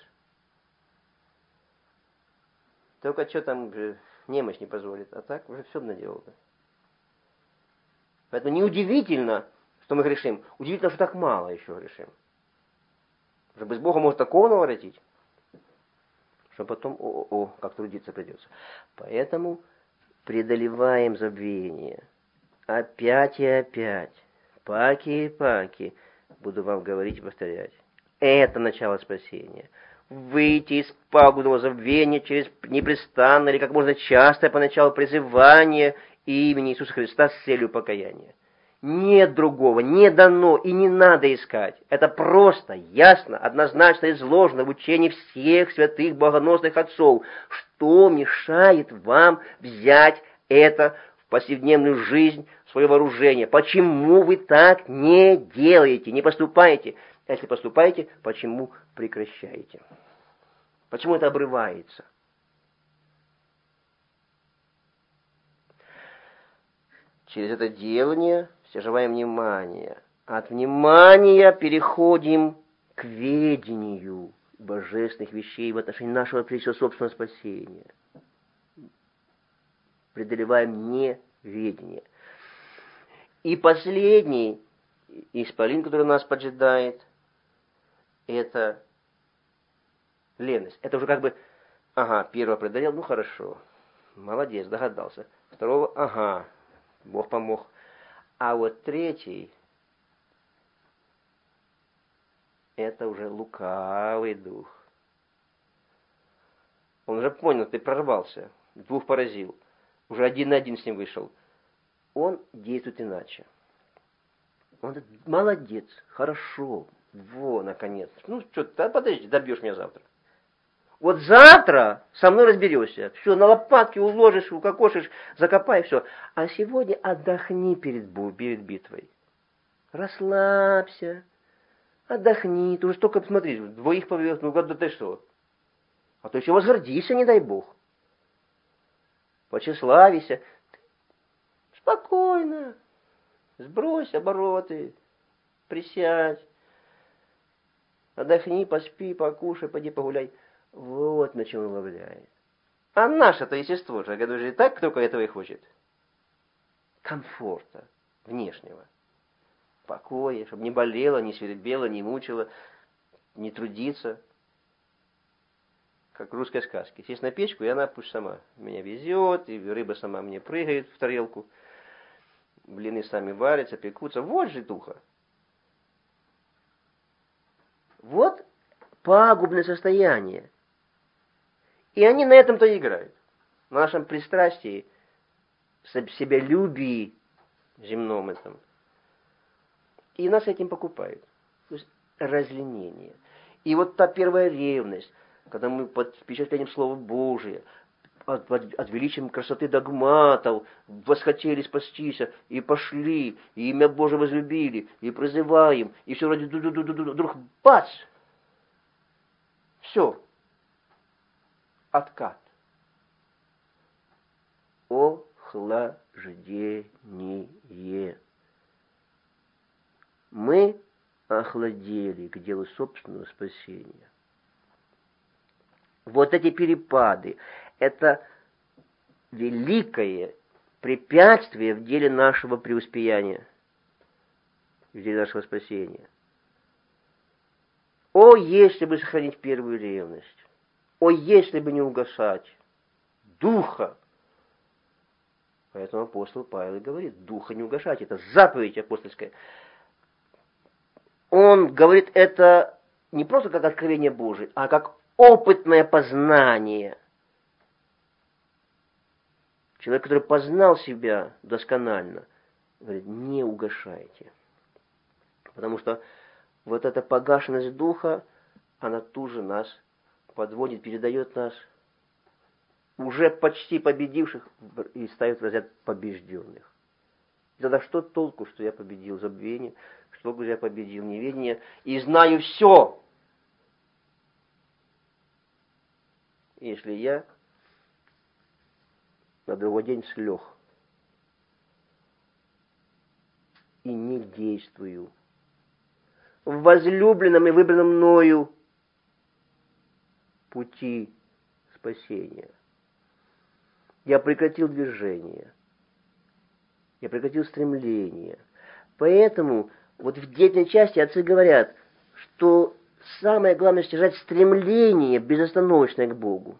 Только что там же немощь не позволит, а так уже все наделал. Поэтому неудивительно, что мы грешим. Удивительно, что так мало еще грешим. Уже без Бога может такого наворотить, что потом, как трудиться придется. Поэтому преодолеваем забвение. Опять и опять. Паки и паки. Буду вам говорить и повторять. Это начало спасения. Выйти из пагубного забвения через непрестанное или как можно часто поначалу призывание имени Иисуса Христа с целью покаяния. Нет другого, не дано и не надо искать. Это просто, ясно, однозначно изложено в учении всех святых богоносных отцов. Что мешает вам взять это в повседневную жизнь, в свое вооружение? Почему вы так не делаете, не поступаете? А если поступаете, почему прекращаете? Почему это обрывается? Через это делание все желаем внимания. От внимания переходим к ведению божественных вещей в отношении нашего, прежде всего, собственного спасения. Преодолеваем неведение. И последний исполин, который нас поджидает, это леность. Это уже как бы, первого преодолел, хорошо, молодец, догадался. Второго, Бог помог. А вот третий, это уже лукавый дух. Он уже понял, ты прорвался, двух поразил, уже один на один с ним вышел. Он действует иначе. Он говорит, молодец, хорошо, наконец. Подожди, добьешь меня завтра. Вот завтра со мной разберешься. Все, на лопатки уложишь, укокошишь, закопай, все. А сегодня отдохни перед битвой. Расслабься, отдохни. Ты уже только посмотри, двоих повез, да ты что? А то еще возгордишься, не дай Бог. Почеславися. Спокойно. Сбрось обороты, присядь. Отдохни, поспи, покушай, пойди погуляй. Вот на чем он уловляет. А наше-то естество же, говорю, же и так только этого и хочет. Комфорта внешнего. Покоя, чтобы не болело, не свербело, не мучило, не трудиться. Как в русской сказке. Сесть на печку, и она пусть сама меня везет, и рыба сама мне прыгает в тарелку. Блины сами варятся, пекутся. Вот же духа. Вот пагубное состояние. И они на этом-то и играют. На нашем пристрастии, себялюбии земном этом. И нас этим покупают. То есть разленение. И вот та первая ревность, когда мы под впечатлением Слова Божия от величия красоты догматов восхотели спастись, и пошли, и имя Божие возлюбили, и призываем, и все вроде вдруг бац! Все. Откат. Охлаждение. Мы охладели к делу собственного спасения. Вот эти перепады – это великое препятствие в деле нашего преуспеяния, в деле нашего спасения. О, если бы сохранить первую ревность! О, если бы не угасать духа! Поэтому апостол Павел и говорит, духа не угашать. Это заповедь апостольская. Он говорит это не просто как откровение Божие, а как опытное познание. Человек, который познал себя досконально, говорит, не угашайте. Потому что вот эта погашенность духа, она тут же нас подводит, передает нас уже почти победивших и ставит в разряд побежденных. И тогда что толку, что я победил забвение, что я победил неведение и знаю все, если я на другой день слег и не действую в возлюбленном и выбранном мною пути спасения. Я прекратил движение, я прекратил стремление. Поэтому вот в деятельной части отцы говорят, что самое главное стяжать стремление безостановочное к Богу.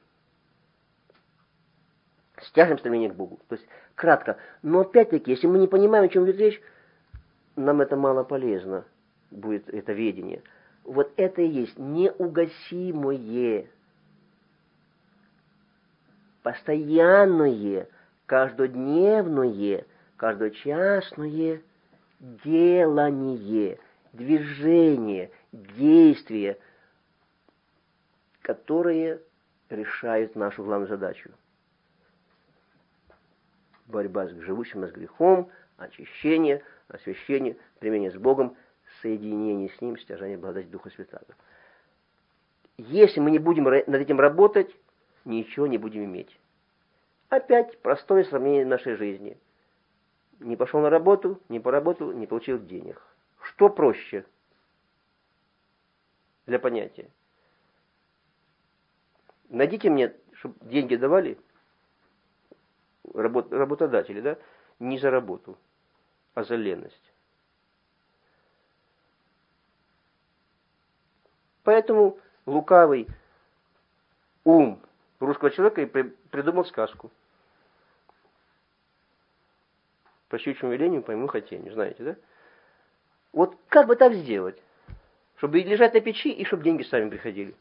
Стяжем стремление к Богу. То есть, кратко. Но опять-таки, если мы не понимаем, о чем идет речь, нам это мало полезно будет, это ведение. Вот это и есть неугасимое, постоянное, каждодневное, каждочасное делание, движение, действие, которые решают нашу главную задачу. Борьба с живущим с грехом, очищение, освящение, примирение с Богом, соединение с Ним, стяжание благодати Духа Святаго. Если мы не будем над этим работать, ничего не будем иметь. Опять простое сравнение нашей жизни. Не пошел на работу, не поработал, не получил денег. Что проще для понятия? Найдите мне, чтобы деньги давали работодатели, да? Не за работу, а за леность. Поэтому лукавый ум русского человека и придумал сказку. По щучьему велению, по моему хотению, знаете, да? Вот как бы так сделать, чтобы лежать на печи и чтобы деньги сами приходили?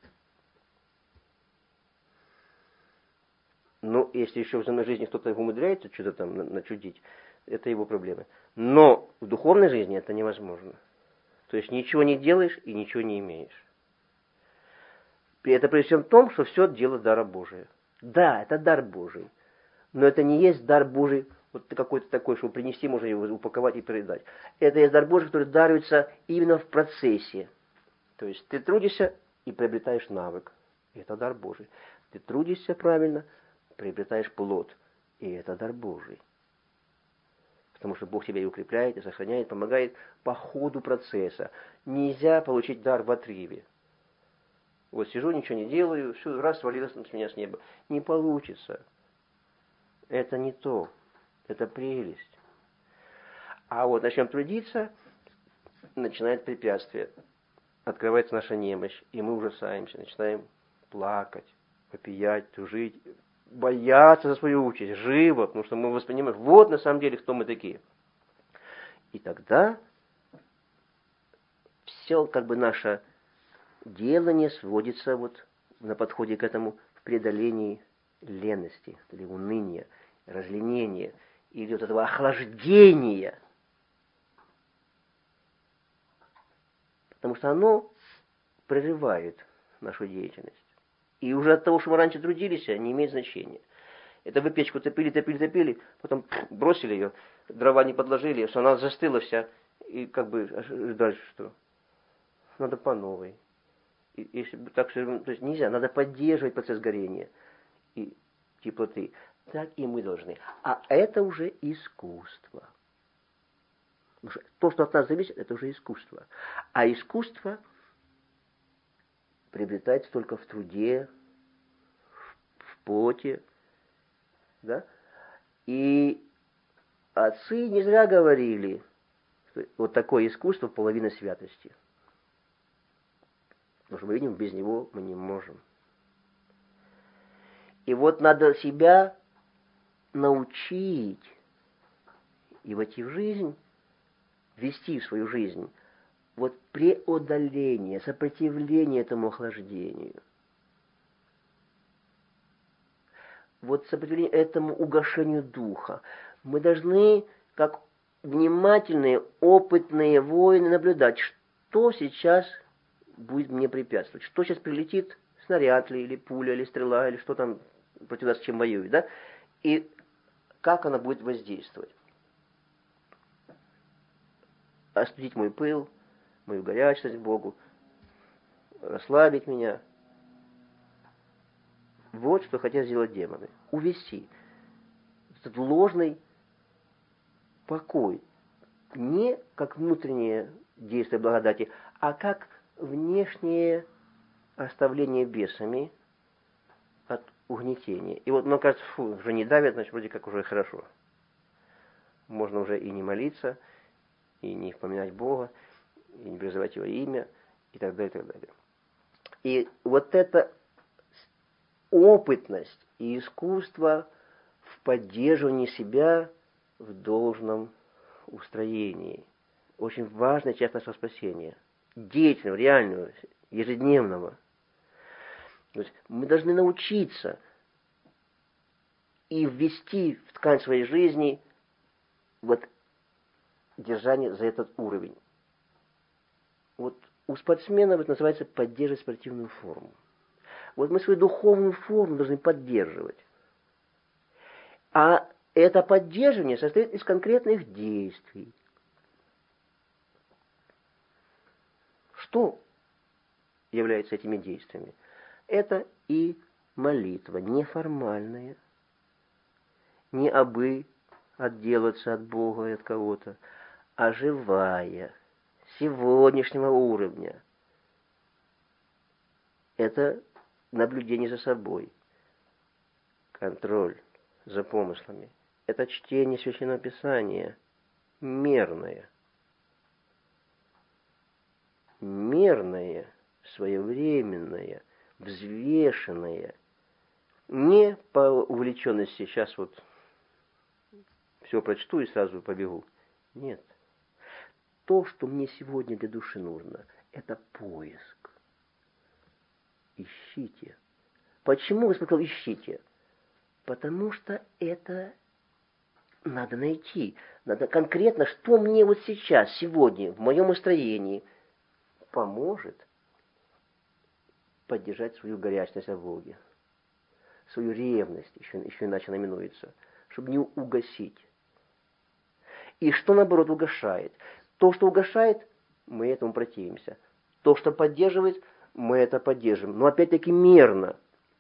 Ну, если еще в земной жизни кто-то умудряется что-то там начудить, это его проблемы. Но в духовной жизни это невозможно. То есть ничего не делаешь и ничего не имеешь. Это при всем том, что все дело дара Божия. Да, это дар Божий. Но это не есть дар Божий, вот какой-то такой, чтобы принести, можно его упаковать и передать. Это есть дар Божий, который даруется именно в процессе. То есть ты трудишься и приобретаешь навык. И это дар Божий. Ты трудишься правильно, приобретаешь плод. И это дар Божий. Потому что Бог тебя и укрепляет, и сохраняет, помогает по ходу процесса. Нельзя получить дар в отрыве. Вот сижу, ничего не делаю, все, раз свалилось с меня с неба. Не получится. Это не то. Это прелесть. А вот начнем трудиться, начинает препятствие. Открывается наша немощь, и мы ужасаемся, начинаем плакать, вопиять, тужить, бояться за свою участь, живо, потому что мы воспринимаем, вот на самом деле, кто мы такие. И тогда все как бы наше делание сводится вот на подходе к этому в преодолении лености или уныния, разленения или вот этого охлаждения. Потому что оно прерывает нашу деятельность. И уже от того, что мы раньше трудились, не имеет значения. Это вы печку топили, потом бросили ее, дрова не подложили, что она застыла вся. И как бы дальше что? Надо по новой. И если так, то есть нельзя, надо поддерживать процесс горения и теплоты. Так и мы должны. А это уже искусство. То, что от нас зависит, это уже искусство. А искусство приобретается только в труде, в поте. Да? И отцы не зря говорили, что вот такое искусство половина святости. Потому что мы видим, без него мы не можем. И вот надо себя научить и войти в жизнь, ввести в свою жизнь вот преодоление, сопротивление этому охлаждению. Вот сопротивление этому угошению духа. Мы должны, как внимательные, опытные воины, наблюдать, что сейчас будет мне препятствовать. Что сейчас прилетит, снаряд ли, или пуля, или стрела, или что там против нас чем воюет, да? И как она будет воздействовать. Остудить мой пыл, мою горячность к Богу, расслабить меня. Вот что хотят сделать демоны. Увести этот ложный покой. Не как внутреннее действие благодати, а как внешнее оставление бесами от угнетения. И вот, мне кажется, уже не давят, значит, вроде как уже хорошо. Можно уже и не молиться, и не вспоминать Бога, и не призывать Его имя, и так далее, и так далее. И вот эта опытность и искусство в поддерживании себя в должном устроении. Очень важная часть нашего спасения. Деятельного, реального, ежедневного. То есть мы должны научиться и ввести в ткань своей жизни вот держание за этот уровень. Вот у спортсменов это называется поддерживать спортивную форму. Вот мы свою духовную форму должны поддерживать. А это поддерживание состоит из конкретных действий. Что является этими действиями? Это и молитва, неформальная, не абы отделаться от Бога и от кого-то, а живая, сегодняшнего уровня. Это наблюдение за собой, контроль за помыслами. Это чтение Священного Писания, мерное, своевременное, взвешенное, не по увлеченности сейчас вот все прочту и сразу побегу. Нет. То, что мне сегодня для души нужно, это поиск. Ищите. Почему вы сказали ищите? Потому что это надо найти. Надо конкретно, что мне вот сейчас, сегодня, в моем настроении поможет поддержать свою горячность о Боге, свою ревность, еще иначе она именуется, чтобы не угасить. И что, наоборот, угошает? То, что угошает, мы этому противимся. То, что поддерживает, мы это поддержим. Но опять-таки мерно.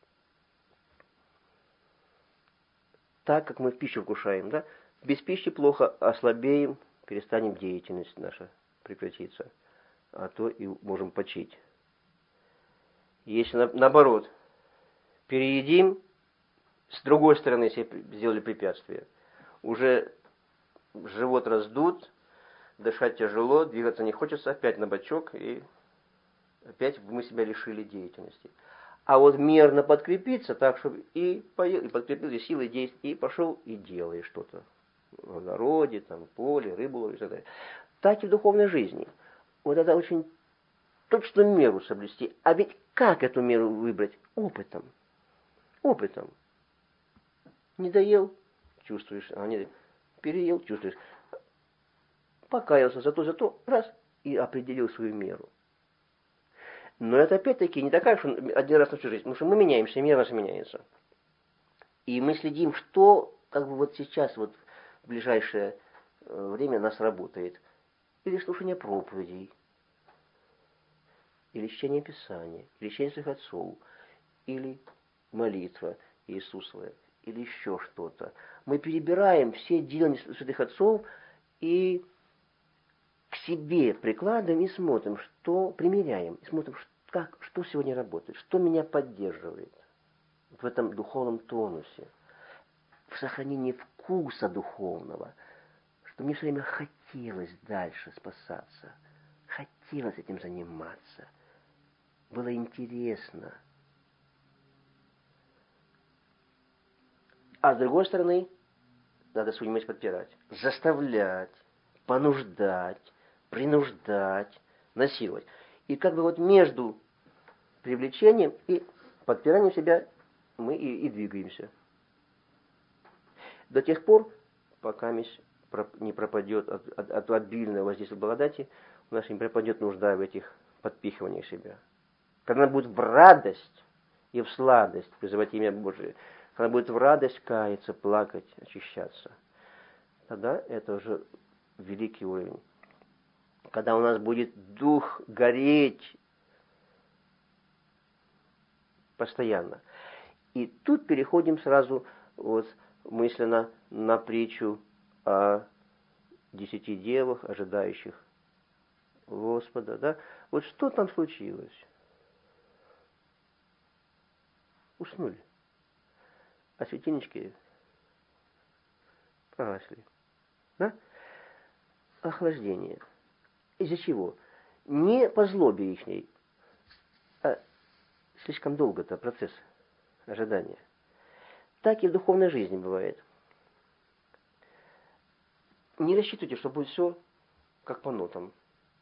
Так, как мы в пищу вкушаем, да? Без пищи плохо, ослабеем, перестанем деятельность наша прекратиться. А то и можем почить. Если наоборот, переедим, с другой стороны себе сделали препятствие. Уже живот раздут, дышать тяжело, двигаться не хочется, опять на бочок, и опять мы себя лишили деятельности. А вот мерно подкрепиться, так, чтобы и поел, и подкрепил, и силой действий, и пошел, и делаешь что-то. В огороде, там, в поле, рыбу ловишь, и так далее. Так и в духовной жизни. Вот это очень точную меру соблюсти. А ведь как эту меру выбрать? Опытом. Опытом. Не доел, чувствуешь, переел, чувствуешь. Покаялся за то, раз, и определил свою меру. Но это опять-таки не такая, что один раз на всю жизнь, потому что мы меняемся, мир наш меняется. И мы следим, что как бы вот сейчас, вот в ближайшее время нас работает. Или слушание проповедей, или чтение Писания, или чтение своих отцов, или молитва Иисусова, или еще что-то. Мы перебираем все дела святых отцов и к себе прикладываем и смотрим, что примеряем, и смотрим, что сегодня работает, что меня поддерживает в этом духовном тонусе, в сохранении вкуса духовного, что мне все время хотелось дальше спасаться, хотелось этим заниматься, было интересно. А с другой стороны, надо свою мысль подпирать, заставлять, понуждать, принуждать, насиловать. И как бы вот между привлечением и подпиранием себя мы и двигаемся. До тех пор, пока не пропадет от обильного воздействия благодати, у нас не пропадет нужда в этих подпихиваниях себя. Когда она будет в радость и в сладость призывать имя Божие, когда она будет в радость каяться, плакать, очищаться, тогда это уже великий уровень. Когда у нас будет дух гореть постоянно. И тут переходим сразу вот мысленно на притчу о 10 девах, ожидающих Господа. Да? Вот что там случилось? Уснули. А светильнички погасли. Да? Охлаждение. Из-за чего? Не по злобе ихней, а слишком долго-то процесс ожидания. Так и в духовной жизни бывает. Не рассчитывайте, что будет все как по нотам.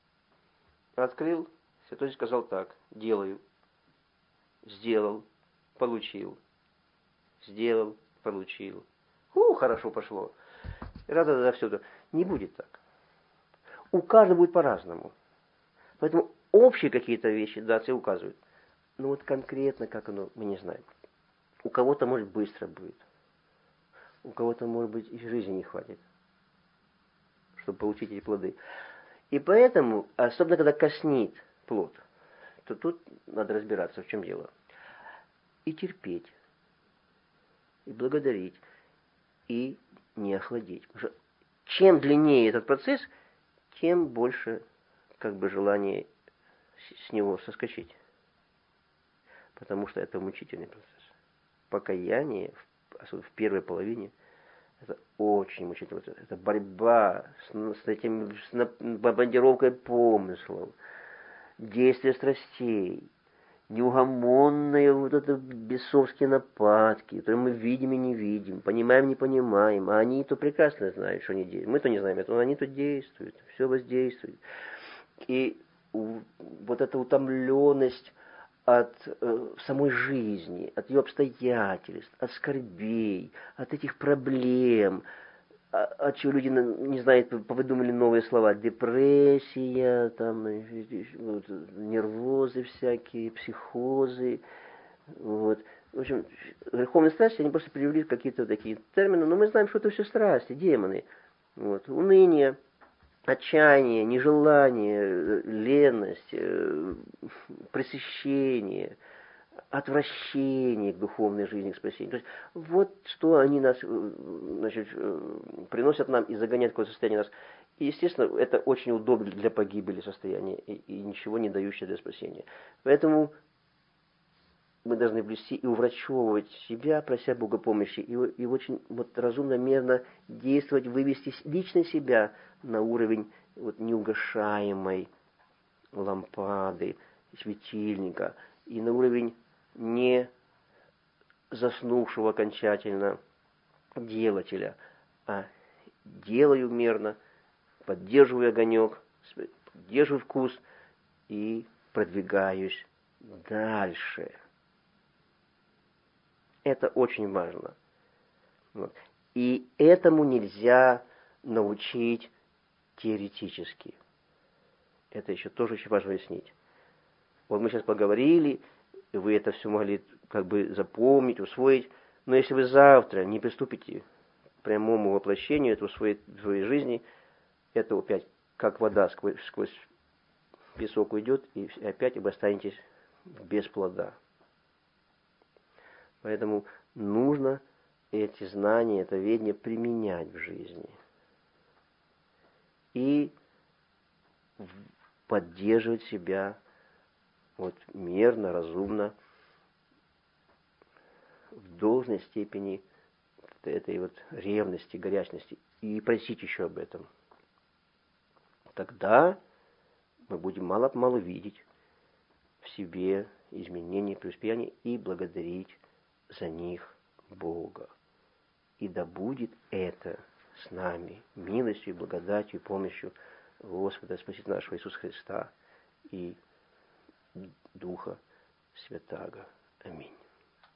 Открыл, святой сказал так: делаю, сделал, получил, сделал, получил. Хорошо пошло. Рада за все это. Не будет так. У каждого будет по-разному. Поэтому общие какие-то вещи, да, все указывают. Но вот конкретно, как оно, мы не знаем. У кого-то, может, быстро будет. У кого-то, может быть, и жизни не хватит, чтобы получить эти плоды. И поэтому, особенно когда коснит плод, то тут надо разбираться, в чем дело. И терпеть, и благодарить, и не охладеть. Потому что чем длиннее этот процесс, тем больше как бы желание с него соскочить. Потому что это мучительный процесс. Покаяние, особенно в первой половине, это очень мучительный процесс. Это борьба с бомбардировкой помыслов, действия страстей, неугомонные вот это бесовские нападки, которые мы видим и не видим, понимаем, не понимаем, а они то прекрасно знают, что они действуют. Мы-то не знаем этого, они то действуют, все воздействует. И вот эта утомленность от самой жизни, от ее обстоятельств, от скорбей, от этих проблем, от чего люди не знают, повыдумали новые слова: депрессия, там, вот, нервозы всякие, психозы. Вот. В общем, греховные страсти, они просто привели какие-то такие термины, но мы знаем, что это все страсти, демоны. Вот. Уныние, отчаяние, нежелание, леность, пресыщение, отвращение к духовной жизни, к спасению. То есть вот что они нас, значит, приносят нам и загоняют в какое-то состояние нас. И, естественно, это очень удобно для погибели состояние и ничего не дающее для спасения. Поэтому мы должны блюсти и уврачевывать себя, прося Бога помощи, и очень вот разумно, мерно действовать, вывести лично себя на уровень вот неугасаемой лампады, светильника, и на уровень не заснувшего окончательно делателя, а делаю мерно, поддерживаю огонек, поддерживаю вкус и продвигаюсь дальше. Это очень важно. Вот. И этому нельзя научить теоретически. Это еще тоже очень важно уяснить. Вот мы сейчас поговорили, и вы это все могли как бы запомнить, усвоить, но если вы завтра не приступите к прямому воплощению этого в своей жизни, это опять как вода сквозь песок уйдет, и опять вы останетесь без плода. Поэтому нужно эти знания, это ведение применять в жизни. И поддерживать себя вот мерно, разумно, в должной степени этой вот ревности, горячности. И просить еще об этом. Тогда мы будем мало-помалу видеть в себе изменения, преуспеяния и благодарить за них Бога. И да будет это с нами милостью, благодатью и помощью Господа Спасителя нашего Иисуса Христа и Духа Святаго. Аминь.